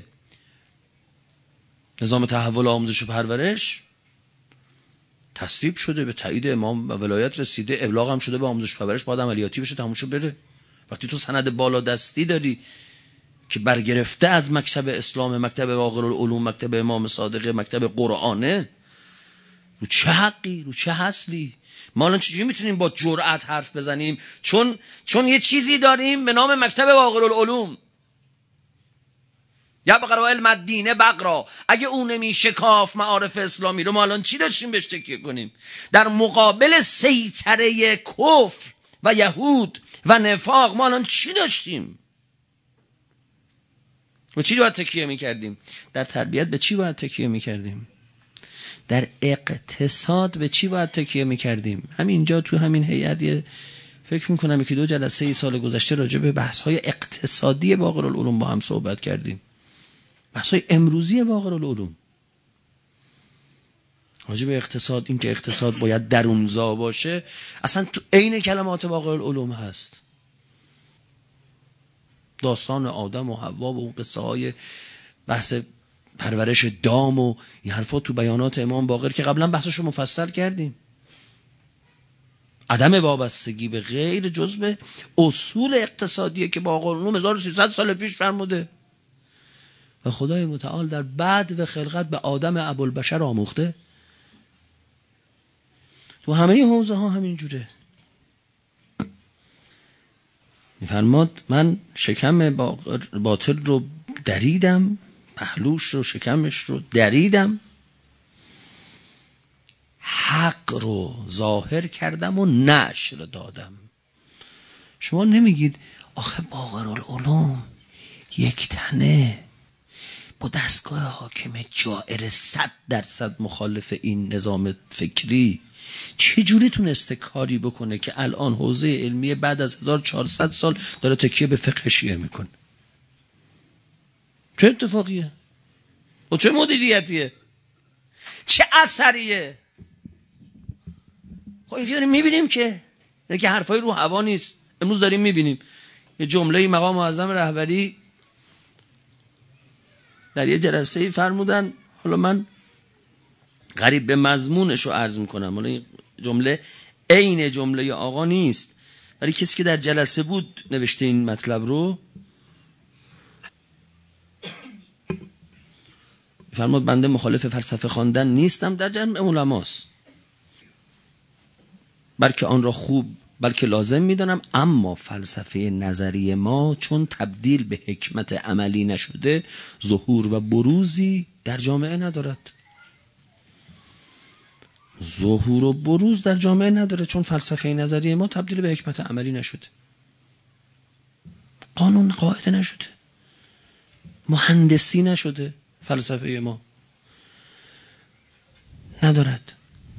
نظام تحول آموزش و پرورش تصویب شده، به تایید امام و ولایت رسیده، ابلاغ هم شده به آموزش و پرورش، باید عملیاتی بشه، تموم شه بره. وقتی تو سند بالادستی داری که برگرفته از مکتب اسلام، مکتب باقرالعلوم، مکتب امام صادق، مکتب قرآنه، رو چه حقی، رو چه حصلی؟ ما الان چجوری میتونیم با جرأت حرف بزنیم؟ چون یه چیزی داریم به نام مکتب باقرالعلوم. یا بقرا علم الدین بقرا، اگه اون نمیشه کاف معارف اسلامی رو، ما الان چی داشتیم بهش تکیه کنیم؟ در مقابل سیطره کفر و یهود و نفاق ما الان چی داشتیم؟ و چی باید تکیه میکردیم؟ در تربیت به چی باید تکیه میکردیم؟ در اقتصاد به چی باید تکیه میکردیم؟ همینجا تو همین هیئت فکر میکنم 1-2 جلسه سال گذشته راجع به بحث‌های اقتصادی باقرالعلوم با هم صحبت کردیم، بحث‌های امروزی باقرالعلوم راجع به اقتصاد. این که اقتصاد باید درونزا باشه اصلا تو عین کلمات باقرالعلوم هست. داستان آدم و حوا و اون قصه های بحث پرورش دام و این حرفا تو بیانات امام باقر که قبلا بحثشو مفصل کردیم. عدم وابستگی به غیر جزء اصول اقتصادیه که باقرالعلوم 1300 سال پیش فرموده و خدای متعال در بعد و خلقت به آدم ابوالبشر آموخته. تو همه حوزه ها همین جوره. میفرماد من شکم باطل رو دریدم پهلوش رو شکمش رو دریدم، حق رو ظاهر کردم و نشر دادم. شما نمیگید آخه باقرالعلوم یک تنه با دستگاه حاکم جائر 100% مخالف این نظام فکری چجوری تونسته کاری بکنه که الان حوزه علمیه بعد از 1400 سال داره تکیه به فقه شیعه میکنه؟ چه اتفاقیه؟ و چه مدیریتیه؟ چه اثریه؟ خب اینکه داریم میبینیم که حرفای رو هوا نیست. امروز داریم میبینیم یه جمله مقام معظم رهبری در یه جلسه‌ای فرمودن، حالا من قریب به مضمونش رو عرض میکنم، حالا این جمله عین جمله آقا نیست، ولی کسی که در جلسه بود نوشته این مطلب رو. فرمود بنده مخالف فلسفه خواندن نیستم، در جمع علماست، بلکه آن را خوب بلکه لازم میدانم، اما فلسفه نظری ما چون تبدیل به حکمت عملی نشده ظهور و بروزی در جامعه ندارد. ظهور و بروز در جامعه نداره چون فلسفه نظری ما تبدیل به حکمت عملی نشده، قانون قاعده نشده، مهندسی نشده، فلسفه ما ندارد.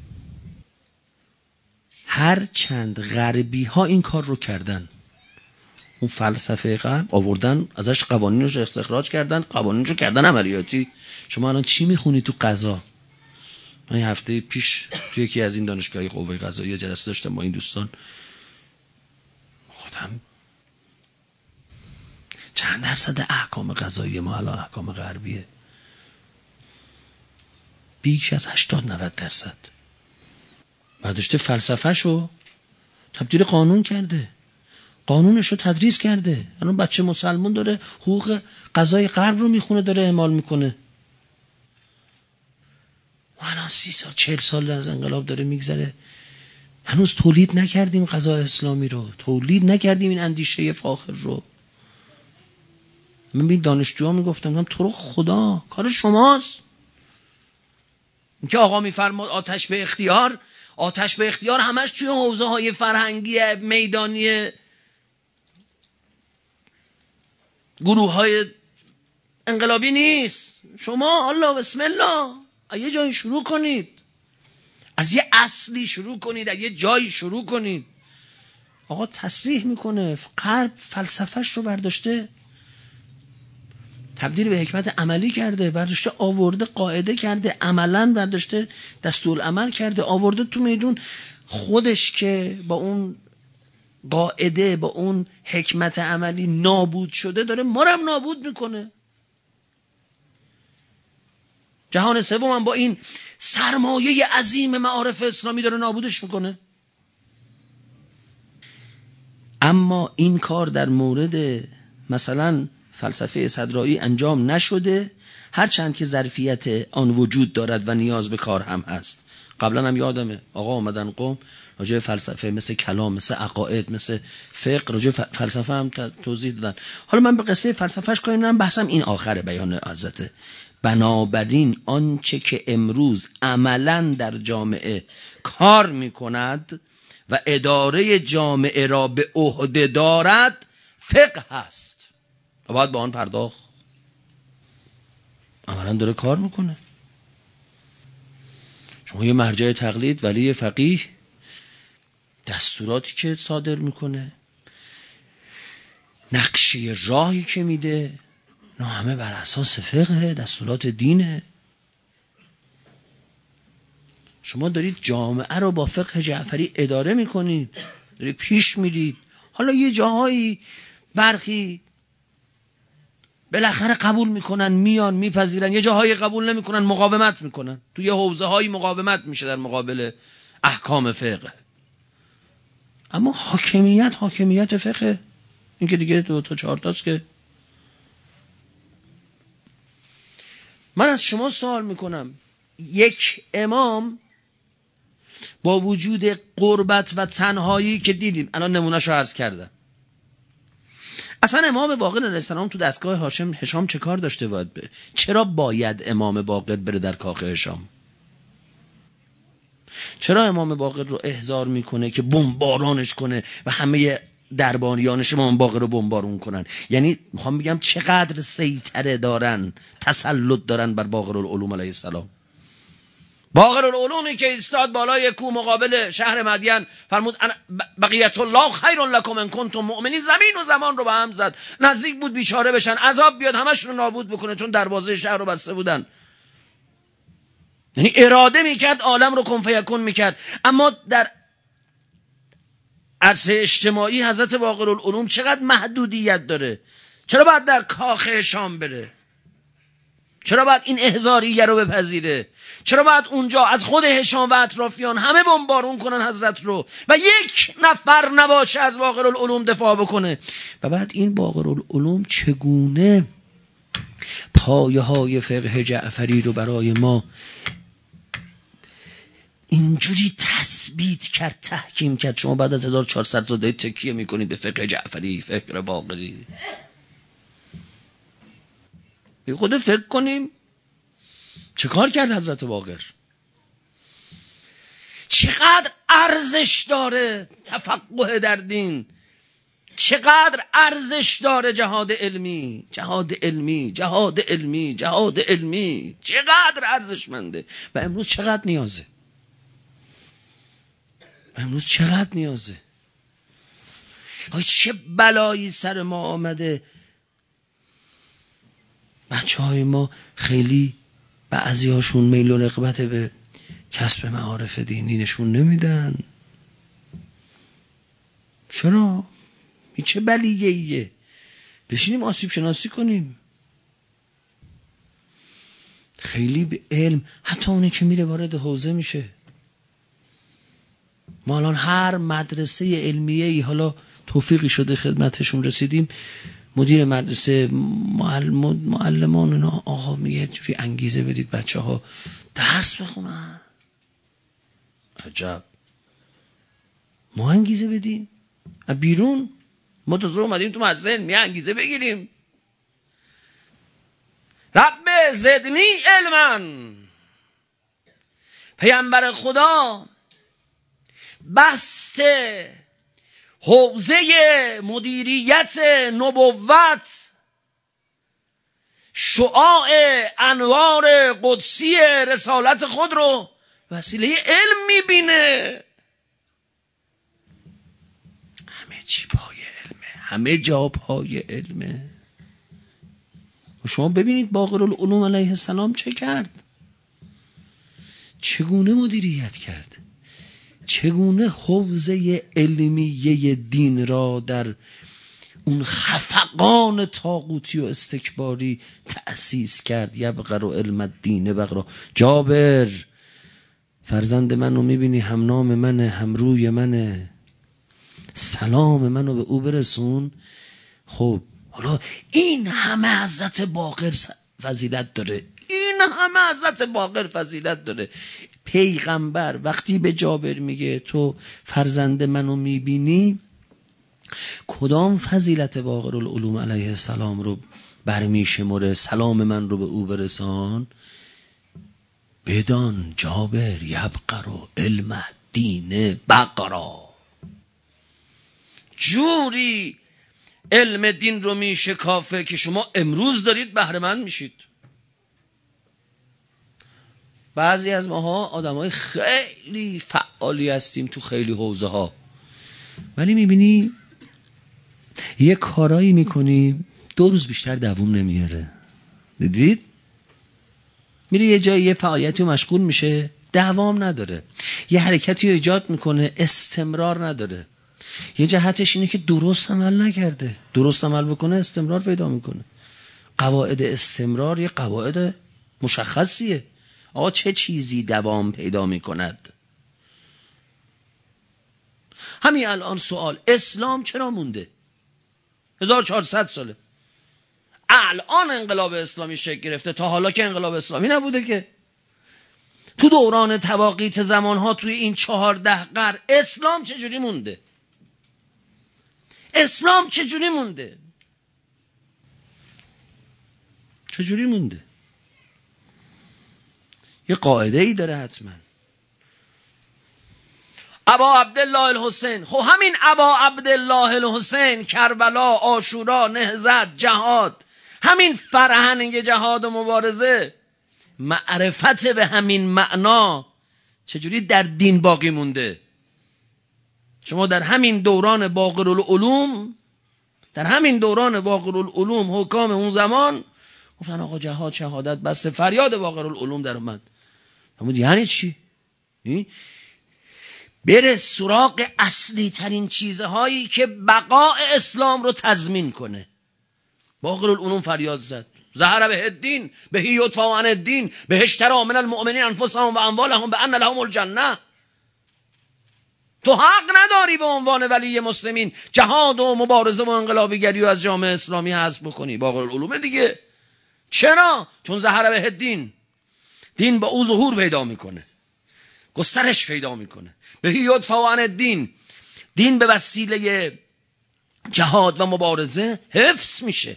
هر چند غربی ها این کار رو کردن، اون فلسفه غرب آوردن ازش قوانینش استخراج کردن، قوانینش رو کردن عملیاتی. شما الان چی میخونی تو قضا؟ من این هفته پیش توی یکی از این دانشگاهی قوه قضاییه جلسه داشتم با این دوستان، خودم چند درصد احکام قضایی ما الان احکام غربیه؟ بیش از 80-90%. برداشته فلسفه‌شو تبدیل قانون کرده، قانونش رو تدریس کرده. الان بچه مسلمان داره حقوق قضای غرب رو میخونه، داره اعمال میکنه. و الان 30 سال 40 سال از انقلاب داره میگذره، هنوز تولید نکردیم قضای اسلامی رو، تولید نکردیم این اندیشه فاخر رو. من به دانشجوها میگفتم تو رو خدا کار شماست. اینکه آقا میفرماد آتش به اختیار، آتش به اختیار همش توی حوزه های فرهنگی میدانی گروه های انقلابی نیست. شما الله بسم الله از یه جایی شروع کنید، از یه اصلی شروع کنید، از یه جایی شروع کنید. آقا تصریح میکنه غرب فلسفهش رو برداشته تبدیل به حکمت عملی کرده، برداشته آورده قاعده کرده، عملا برداشته دستورالعمل کرده، آورده تو میدون. خودش که با اون قاعده با اون حکمت عملی نابود شده داره ما رو هم نابود میکنه. جهان سوم هم با این سرمایه عظیم معارف اسلامی داره نابودش میکنه. اما این کار در مورد مثلا فلسفه صدرایی انجام نشده، هرچند که ظرفیت آن وجود دارد و نیاز به کار هم هست. قبلا هم یادمه آقا آمدن قوم راجع فلسفه مثل کلام، مثل عقاید، مثل فقه، راجع فلسفه هم توضیح دادن. حالا من به قصه فلسفهش کاری ندارم، بحثم این آخر بیان حضرت. بنابراین آنچه که امروز عملا در جامعه کار میکند و اداره جامعه را به عهده دارد فقه هست و باید با آن پرداخت. عملا داره کار میکنه. شما یه مرجع تقلید ولی فقیه دستوراتی که صادر میکنه، نقشه راهی که میده، نه همه بر اساس فقه، دستورات دینه. شما دارید جامعه رو با فقه جعفری اداره میکنید، دارید پیش میرید. حالا یه جاهایی برخی بالاخره قبول میکنن، میان میپذیرن، یه جاهایی قبول نمیکنن، مقاومت میکنن. تو یه حوزه هایی مقاومت میشه در مقابل احکام فقه. اما حاکمیت فقه این که دیگه 2 تا 4 تاست. که من از شما سوال میکنم، یک امام با وجود غربت و تنهایی که دیدیم، الان نمونهشو عرض کردم، اصلا امام باقر علیه السلام تو دستگاه هشام چه کار داشته باید بره؟ چرا باید امام باقر بره در کاخ هشام؟ چرا امام باقر رو احضار میکنه که بمبارانش کنه و همه دربانیانش امام باقر رو بمبارون کنن؟ یعنی میخوام بگم چقدر سیطره دارن، تسلط دارن بر باقرالعلوم علیه السلام. باقرالعلومی که ایستاد بالای کوه مقابل شهر مدین فرمود بقیت الله خیر لکم ان کنتم مؤمنین، زمین و زمان رو به هم زد، نزدیک بود بیچاره بشن، عذاب بیاد همشون رو نابود بکنه، چون دروازه شهر رو بسته بودن. یعنی اراده میکرد عالم رو کن فیکون میکرد. اما در عرصه اجتماعی حضرت باقرالعلوم چقدر محدودیت داره. چرا باید در کاخ هشام بره؟ چرا باید این احضاریه رو بپذیره؟ چرا باید اونجا از خود هشام و اطرافیان همه بمبارون کنن حضرت رو و یک نفر نباشه از باقرالعلوم دفاع بکنه؟ و بعد این باقرالعلوم چگونه پایه های فقه جعفری رو برای ما اینجوری تثبیت کرد، تحکیم کرد. شما بعد از 1400 سال دارید تکیه میکنید به فقه جعفری، فقه باقری. یه خود فکر کنیم چه کار کرد حضرت باقر، چقدر ارزش داره تفقه در دین، چقدر ارزش داره جهاد علمی، جهاد علمی، جهاد علمی، جهاد علمی، چقدر ارزشمنده. و امروز چقدر نیازه، امروز چقدر نیازه. چه بلایی سر ما آمده. بچه های ما خیلی بعضی هاشون میل و رغبت به کسب معارف دینی نشون نمیدن. چرا؟ این چه بلیه ایه؟ بشینیم آسیب شناسی کنیم. خیلی به علم، حتی اونه که میره وارد حوزه میشه. ما الان هر مدرسه علمیه‌ای حالا توفیقی شده خدمتشون رسیدیم، مدیر مدرسه، معلمان اینا، آقا میگه جوری انگیزه بدید بچه ها درس بخونن. عجب، ما انگیزه بدیم؟ بیرون ما تازه اومدیم تو مدرسه علمی انگیزه بگیریم. رب زدنی علما. پیامبر خدا بسته حوزه مدیریت نبوت، شعاع انوار قدسی رسالت خود رو وسیله علم میبینه. همه چی پای علمه، همه جا پای علمه. شما ببینید باقرالعلوم علیه السلام چه کرد، چگونه مدیریت کرد، چگونه حوزه علمیه دین را در اون خفقان طاغوتی و استکباری تأسیس کرد. یبقر و علم الدین بقرا. جابر فرزند منو میبینی، هم نام منه، هم روی منه، سلام منو به او برسون. خب حالا این همه حضرت باقر فضیلت داره، این همه حضرت باقر فضیلت داره. پیغمبر وقتی به جابر میگه تو فرزند منو میبینی، کدام فضیلت باقرالعلوم علیه السلام رو برمیشمره؟ سلام من رو به او برسان. بدان جابر یبقر و علم دین بقرا. جوری علم دین رو میشکافه که شما امروز دارید بهره مند میشید. بعضی از ماها آدمای خیلی فعالی هستیم تو خیلی حوزه ها، ولی میبینی یه کارایی میکنیم 2 روز بیشتر دوام نمیاره. دیدید؟ میره یه جایی یه فعالیتی مشغول میشه، دوام نداره. یه حرکتی رو ایجاد میکنه، استمرار نداره. یه جهتش اینه که درست عمل نکرده. درست عمل بکنه استمرار پیدا میکنه. قواعد استمرار یه قواعد مشخصیه. آقا چه چیزی دوام پیدا میکند؟ همین الان سوال، اسلام چرا مونده؟ 1400 ساله. الان انقلاب اسلامی شکل گرفته، تا حالا که انقلاب اسلامی نبوده که. تو دوران تواقیت زمانها توی این 14 قرن اسلام چجوری مونده؟ اسلام چجوری مونده؟ چجوری مونده؟ یه قاعده ای داره حتما. ابا عبدالله الحسین، خب همین ابا عبدالله الحسین، کربلا، عاشورا، نهضت، جهاد، همین فرهنگ جهاد و مبارزه، معرفت به همین معنا چجوری در دین باقی مونده؟ شما در همین دوران باقرالعلوم، حکام اون زمان گفتن آقا جهاد، شهادت، بس فریاد باقرالعلوم در اومد. یعنی چی؟ بره سراغ اصلی ترین چیزهایی که بقاء اسلام رو تضمین کنه. باقرالعلوم فریاد زد ظهر به الدین به یطفأ عن الدین به اشترى من المؤمنین انفسهم و اموالهم بان لهم الجنه. تو حق نداری به عنوان ولی مسلمین جهاد و مبارزه و انقلابیگری رو از جامعه اسلامی حذف بکنی. باقرالعلوم دیگه. چرا؟ چون ظهر به الدین، دین با او ظهور پیدا میکنه، گسترش پیدا میکنه. به یطفأ عن الدین، دین به وسیله جهاد و مبارزه حفظ میشه،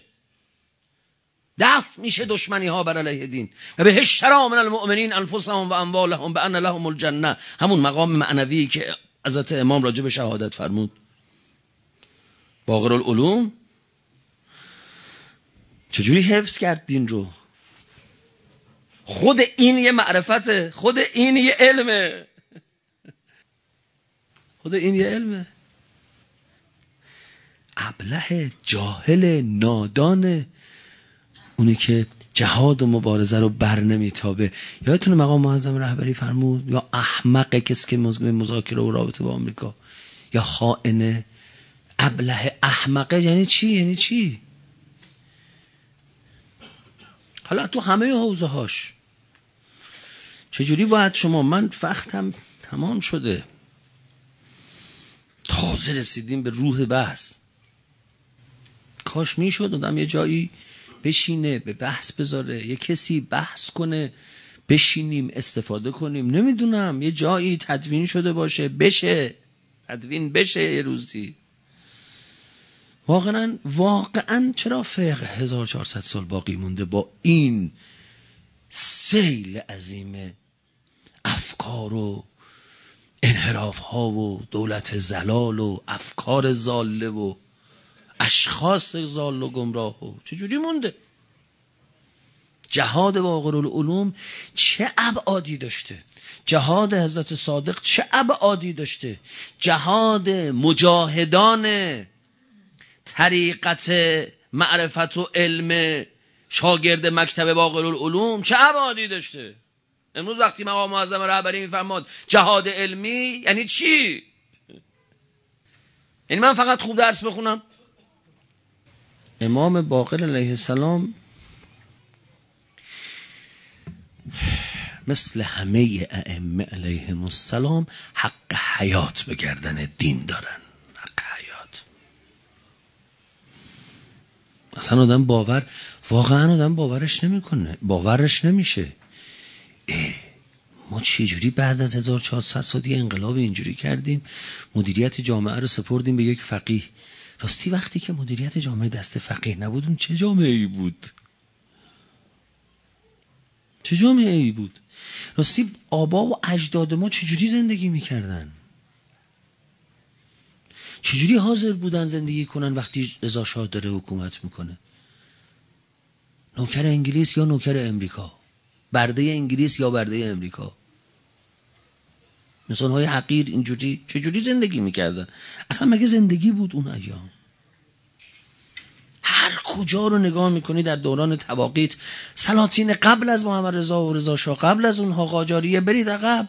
دفع میشه دشمنی ها بر علیه دین. و به اشترى من المؤمنین انفسهم و اموالهم بان لهم الجنه، همون مقام معنوی که حضرت امام راجع به شهادت فرمود. باقرالعلوم چجوری حفظ کرد دین رو؟ خود این یه معرفته، خود این یه علمه، ابله جاهل نادانه اونی که جهاد و مبارزه رو بر نمیتابه. یادتونه مقام معظم رهبری فرمود یا احمقه کسی که مذاکره و رابطه با آمریکا، یا خائنه. ابله احمقه یعنی چی؟ حالا تو همه حوزه هاش چجوری باید شما، من وقتم تمام شده، تازه رسیدیم به روح بحث. کاش میشد آدم یه جایی بشینه به بحث بذاره، یه کسی بحث کنه، بشینیم استفاده کنیم. نمیدونم یه جایی تدوین شده باشه، تدوین بشه یه روزی. واقعا چرا فقه 1400 سال باقی مونده با این سیل عظیم افکار و انحراف ها و دولت زلال و افکار ضاله و اشخاص ضال و گمراه و چجوری مونده؟ جهاد باقرالعلوم چه ابعادی داشته؟ جهاد حضرت صادق چه ابعادی داشته؟ جهاد مجاهدان طریقت معرفت و علم شاگرد مکتب باقرالعلوم چه ابعادی داشته؟ امروز وقتی مقام معظم رهبری میفرماد جهاد علمی یعنی چی؟ یعنی من فقط خوب درس بخونم؟ امام باقر علیه السلام مثل همه ائمه علیهم السلام حق حیات به گردن دین دارن. حق حیات. اصلا واقعا آدم باورش نمیشه. ما چجوری بعد از 1400 سال انقلاب اینجوری کردیم، مدیریت جامعه رو سپردیم به یک فقیه. راستی وقتی که مدیریت جامعه دست فقیه نبود، اون چه جامعه‌ای بود؟ راستی آبا و اجداد ما چجوری زندگی میکردن؟ چجوری حاضر بودن زندگی کنن وقتی رضا شاه داره حکومت میکنه؟ نوکر انگلیس یا نوکر امریکا، برده انگلیس یا برده امریکا. انسان‌های حقیر اینجوری چجوری زندگی میکردن؟ اصلا مگه زندگی بود اون ایام؟ هر کجا رو نگاه میکنی در دوران تواقیت، سلاطین قبل از محمد رضا و رضا شاه، قبل از اونها قاجاریه، برید عقب.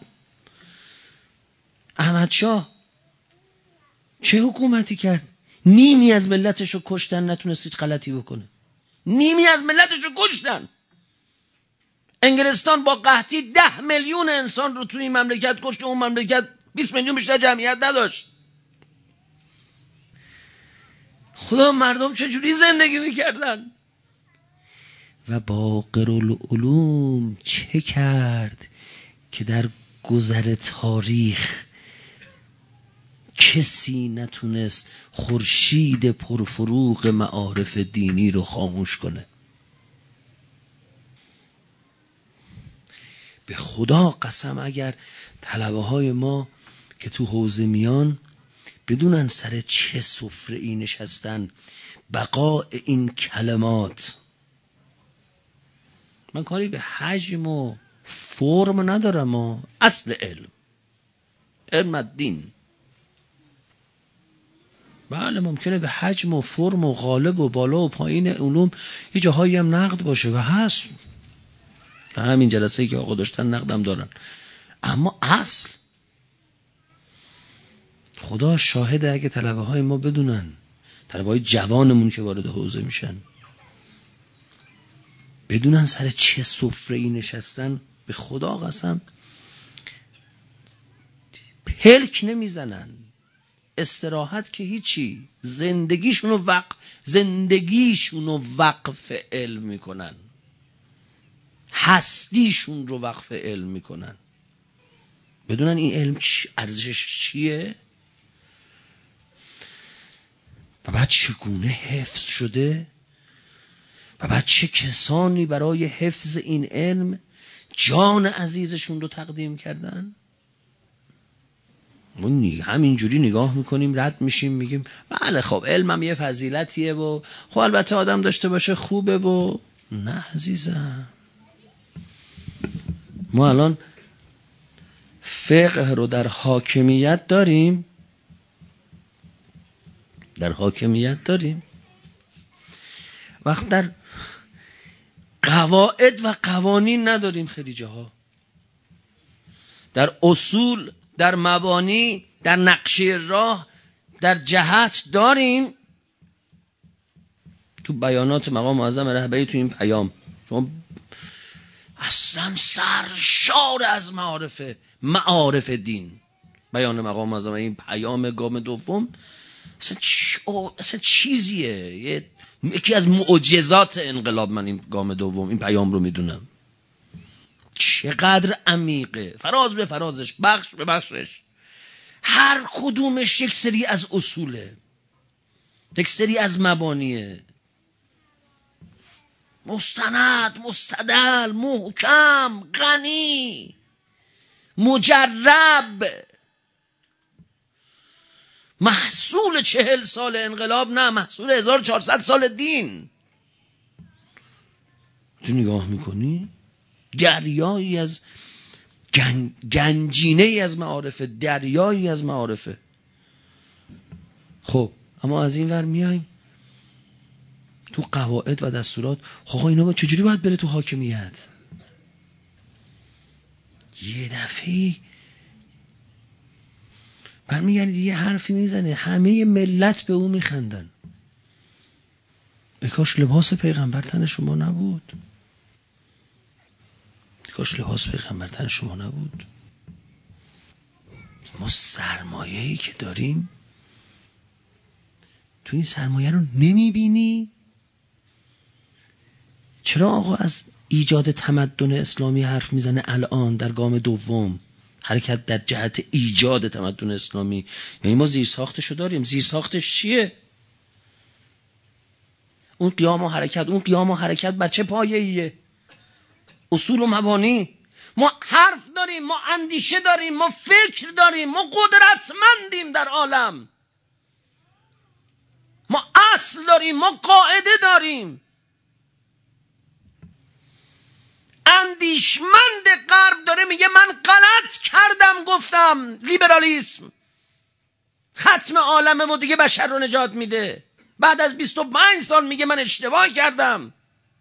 احمد شاه چه حکومتی کرد؟ نیمی از ملتشو کشتن، نتونستید غلطی بکنه. نیمی از ملتشو کشتن. انگلستان با قحطی 10 میلیون انسان رو توی این مملکت کشت. اون مملکت 20 میلیون بیشتر جمعیت نداشت. خدا مردم چجوری زندگی میکردن؟ و باقرالعلوم چه کرد که در گذر تاریخ کسی نتونست خورشید پرفروغ معارف دینی رو خاموش کنه؟ به خدا قسم اگر طلبه های ما که تو حوزه میان بدونن سر چه سفره ای نشستن، بقاء این کلمات. من کاری به حجم و فرم ندارم، اصل علم الدین. بله ممکنه به حجم و فرم و غالب و بالا و پایین علوم یه جاهایی هم نقد باشه و هست، در همین جلسه‌ای که آقا داشتن نقدم دارن، اما اصل خدا شاهده اگه طلبه های ما بدونن، طلبه های جوانمون که وارد حوزه میشن بدونن سر چه سفره ای نشستن، به خدا قسم پلک نمیزنن، استراحت که هیچی، زندگیشونو وقف علم میکنن، هستیشون رو وقف علم میکنن. بدونن این علم ارزشش چیه و بعد چگونه حفظ شده و بعد چه کسانی برای حفظ این علم جان عزیزشون رو تقدیم کردن. ما همینجوری نگاه میکنیم، رد میشیم، میگیم بله خب علمم یه فضیلتیه و خب البته آدم داشته باشه خوبه و نه عزیزم. ما الان فقه رو در حاکمیت داریم، وقت در قواعد و قوانین نداریم. خیلی جاها در اصول، در مبانی، در نقشه راه، در جهت داریم. تو بیانات مقام معظم رهبری تو این پیام شما اصلا سرشار از معارف دین. بیان مقام معظم این پیام گام دوم اصلا چیزیه، یکی از معجزات انقلاب. من این گام دوم این پیام رو میدونم چقدر عمیقه، فراز به فرازش، بخش به بخشش، هر کدومش یک سری از اصوله، یک سری از مبانیه، مستند، مستدل، محکم، غنی، مجرب، محصول 40 سال انقلاب، نه محصول 1400 سال دین. تو نگاه میکنی دریایی از گنجینه‌ای از معارفه، دریایی از معارفه. خب اما از این ور میایم تو قواعد و دستورات. خب اینا چجوری باید بره تو حاکمیت؟ یه دفعه برمیگردید یه حرفی میزنه، همه ملت به اون میخندن. کاش لباس پیغمبر تن شما نبود، کاش لباس پیغمبر تن شما نبود. ما سرمایه‌ای که داریم، تو این سرمایه رو نمیبینی؟ چرا آقا از ایجاد تمدن اسلامی حرف میزنه الان در گام دوم؟ حرکت در جهت ایجاد تمدن اسلامی، یعنی ما زیرساختشو داریم. زیرساختش چیه؟ اون قیام و حرکت بر چه پایه‌ایه؟ اصول و مبانی. ما حرف داریم، ما اندیشه داریم، ما فکر داریم، ما قدرتمندیم در عالم، ما اصل داریم، ما قاعده داریم. اندیشمند غرب داره میگه من غلط کردم، گفتم لیبرالیسم ختم عالمه و دیگه بشر رو نجات میده. بعد از 25 سال میگه من اشتباه کردم.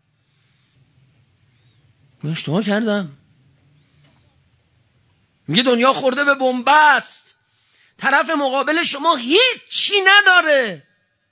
میگه دنیا خورده به بنبست، طرف مقابل شما هیچی نداره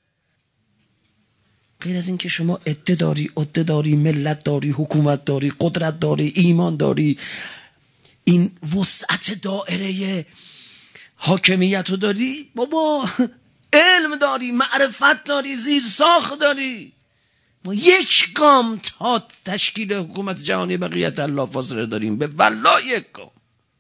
غیر از این که شما عده داری، ملت داری، حکومت داری، قدرت داری، ایمان داری، این وسعت دائره حاکمیت رو داری. بابا علم داری، معرفت داری، زیرساخت داری. ما یک گام تا تشکیل حکومت جهانی بقیت الله فاصله داریم، به والله یک گام.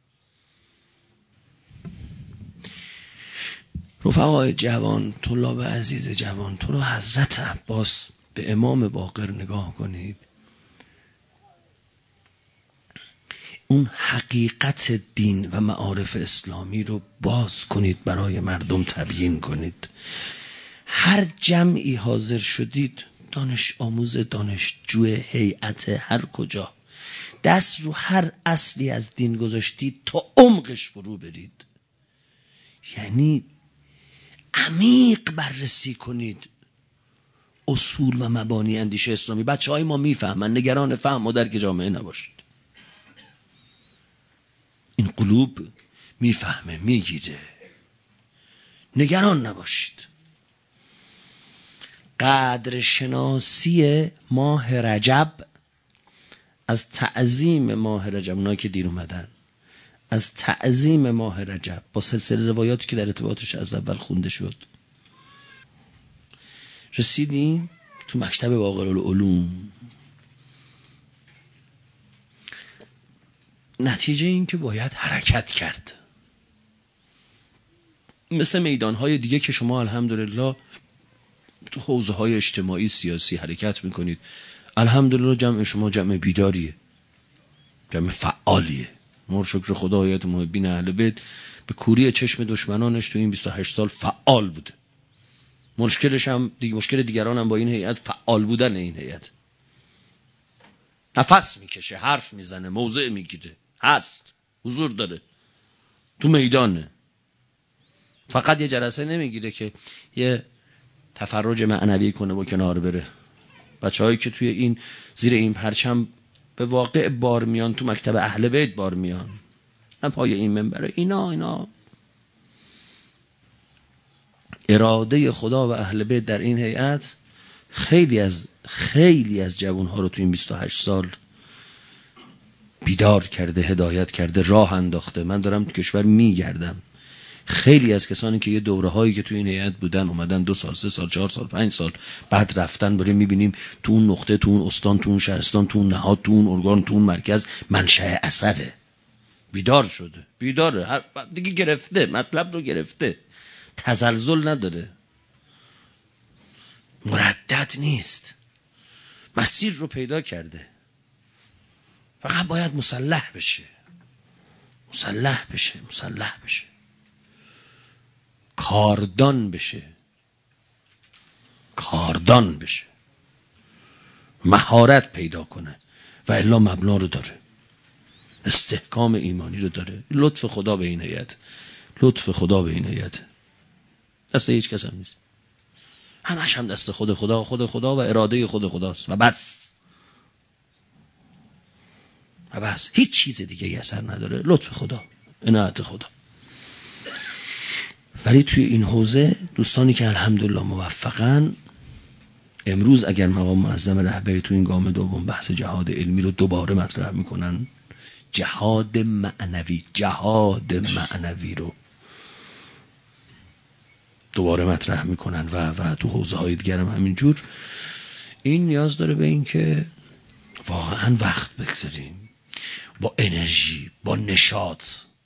رفقای جوان، طلاب عزیز جوان، تو رو حضرت عباس به امام باقر نگاه کنید. اون حقیقت دین و معارف اسلامی رو باز کنید، برای مردم تبیین کنید. هر جمعی حاضر شدید، دانش آموز، دانشجو، هیئت، هر کجا، دست رو هر اصلی از دین گذاشتید تا عمقش فرو برید. یعنی عمیق بررسی کنید اصول و مبانی اندیشه اسلامی. بچه های ما میفهمن، نگران فهم و درک جامعه نباشید. این قلوب میفهمه، میگیره، نگران نباشید. قدر شناسی ماه رجب، از تعظیم ماه رجب، اونایی که دیر اومدن، از تعظیم ماه رجب با سلسله روایاتی که در ارتباطش از اول خونده شد، رسیدیم تو مکتب باقرالعلوم. نتیجه این که باید حرکت کرد، مثل میدانهای دیگه که شما الحمدلله تو حوزه‌های اجتماعی سیاسی حرکت میکنید. الحمدلله جمع شما جمع بیداریه، جمع فعالیه. ما شکر خدا هیئت محبین اهل بیت به کوری چشم دشمنانش تو این 28 سال فعال بوده. مشکلش هم مشکل دیگران هم با این هیئت فعال بودن. این هیئت نفس میکشه، حرف میزنه، موضع میگیره، هست، حضور داره، تو میدانه. فقط یه جلسه نمیگیره که یه تفرج معنوی کنه و کنار بره. بچه‌هایی که توی این زیر این پرچم به واقع بار میان، تو مکتب اهل بیت بار میان، هم پای این منبر، اینا اراده خدا و اهل بیت در این هیئت خیلی از جوانها رو تو این 28 سال بیدار کرده، هدایت کرده، راه انداخته. من دارم تو کشور میگردم، خیلی از کسانی که یه دوره هایی که تو این هیئت بودن اومدن 2 سال 3 سال 4 سال 5 سال بعد رفتن، برای میبینیم تو اون نقطه، تو اون استان، تو اون شهرستان، تو اون نهاد، تو اون ارگان، تو اون مرکز منشأ اثره. بیدار شده، بیداره، دیگه گرفته، مطلب رو گرفته، تزلزل نداره، مردد نیست، مسیر رو پیدا کرده. فقط باید مسلح بشه، کاردان بشه، مهارت پیدا کنه، و الا مبنا رو داره، استحکام ایمانی رو داره. لطف خدا به این هیئت، دست هیچ کس هم نیست، همش هم دست خود خدا و اراده خود خداست و بس، هیچ چیز دیگه ای اثر نداره. لطف خدا، عنایت خدا. ولی توی این حوزه دوستانی که الحمدلله موفقن، امروز اگر مقام معظم رهبری تو این گام دوم بحث جهاد علمی رو دوباره مطرح میکنن، جهاد معنوی رو دوباره مطرح میکنن و تو حوزه های دیگر هم همینجور، این نیاز داره به این که واقعا وقت بگذاریم، با انرژی، با نشاط.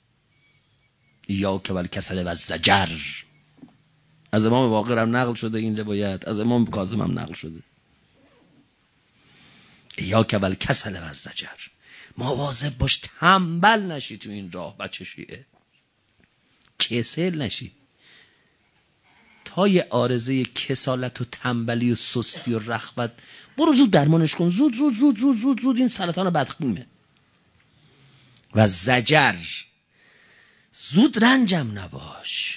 یا که والکسل و الزجر، از امام باقر هم نقل شده این روایت، از امام کاظم هم نقل شده. یا که والکسل و الزجر، مواظب باش تنبل نشی تو این راه. بچه شیعه کسل نشی، تا یه عارضه کسالت و تنبلی و سستی و رغبت، برو زود درمانش کن، زود این سرطان بدخیمه. و زجر، زود رنجم نباش،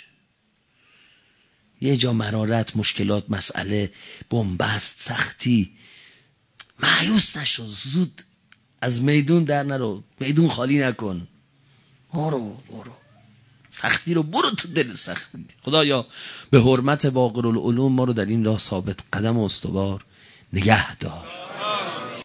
یه جا مرارت، مشکلات، مسئله، بنبست، سختی، مایوس نشو، زود از میدون در نرو، میدون خالی نکن، برو سختی رو برو تو دل سختی. خدایا به حرمت باقرالعلوم ما رو در این راه ثابت قدم و استوار نگه دار.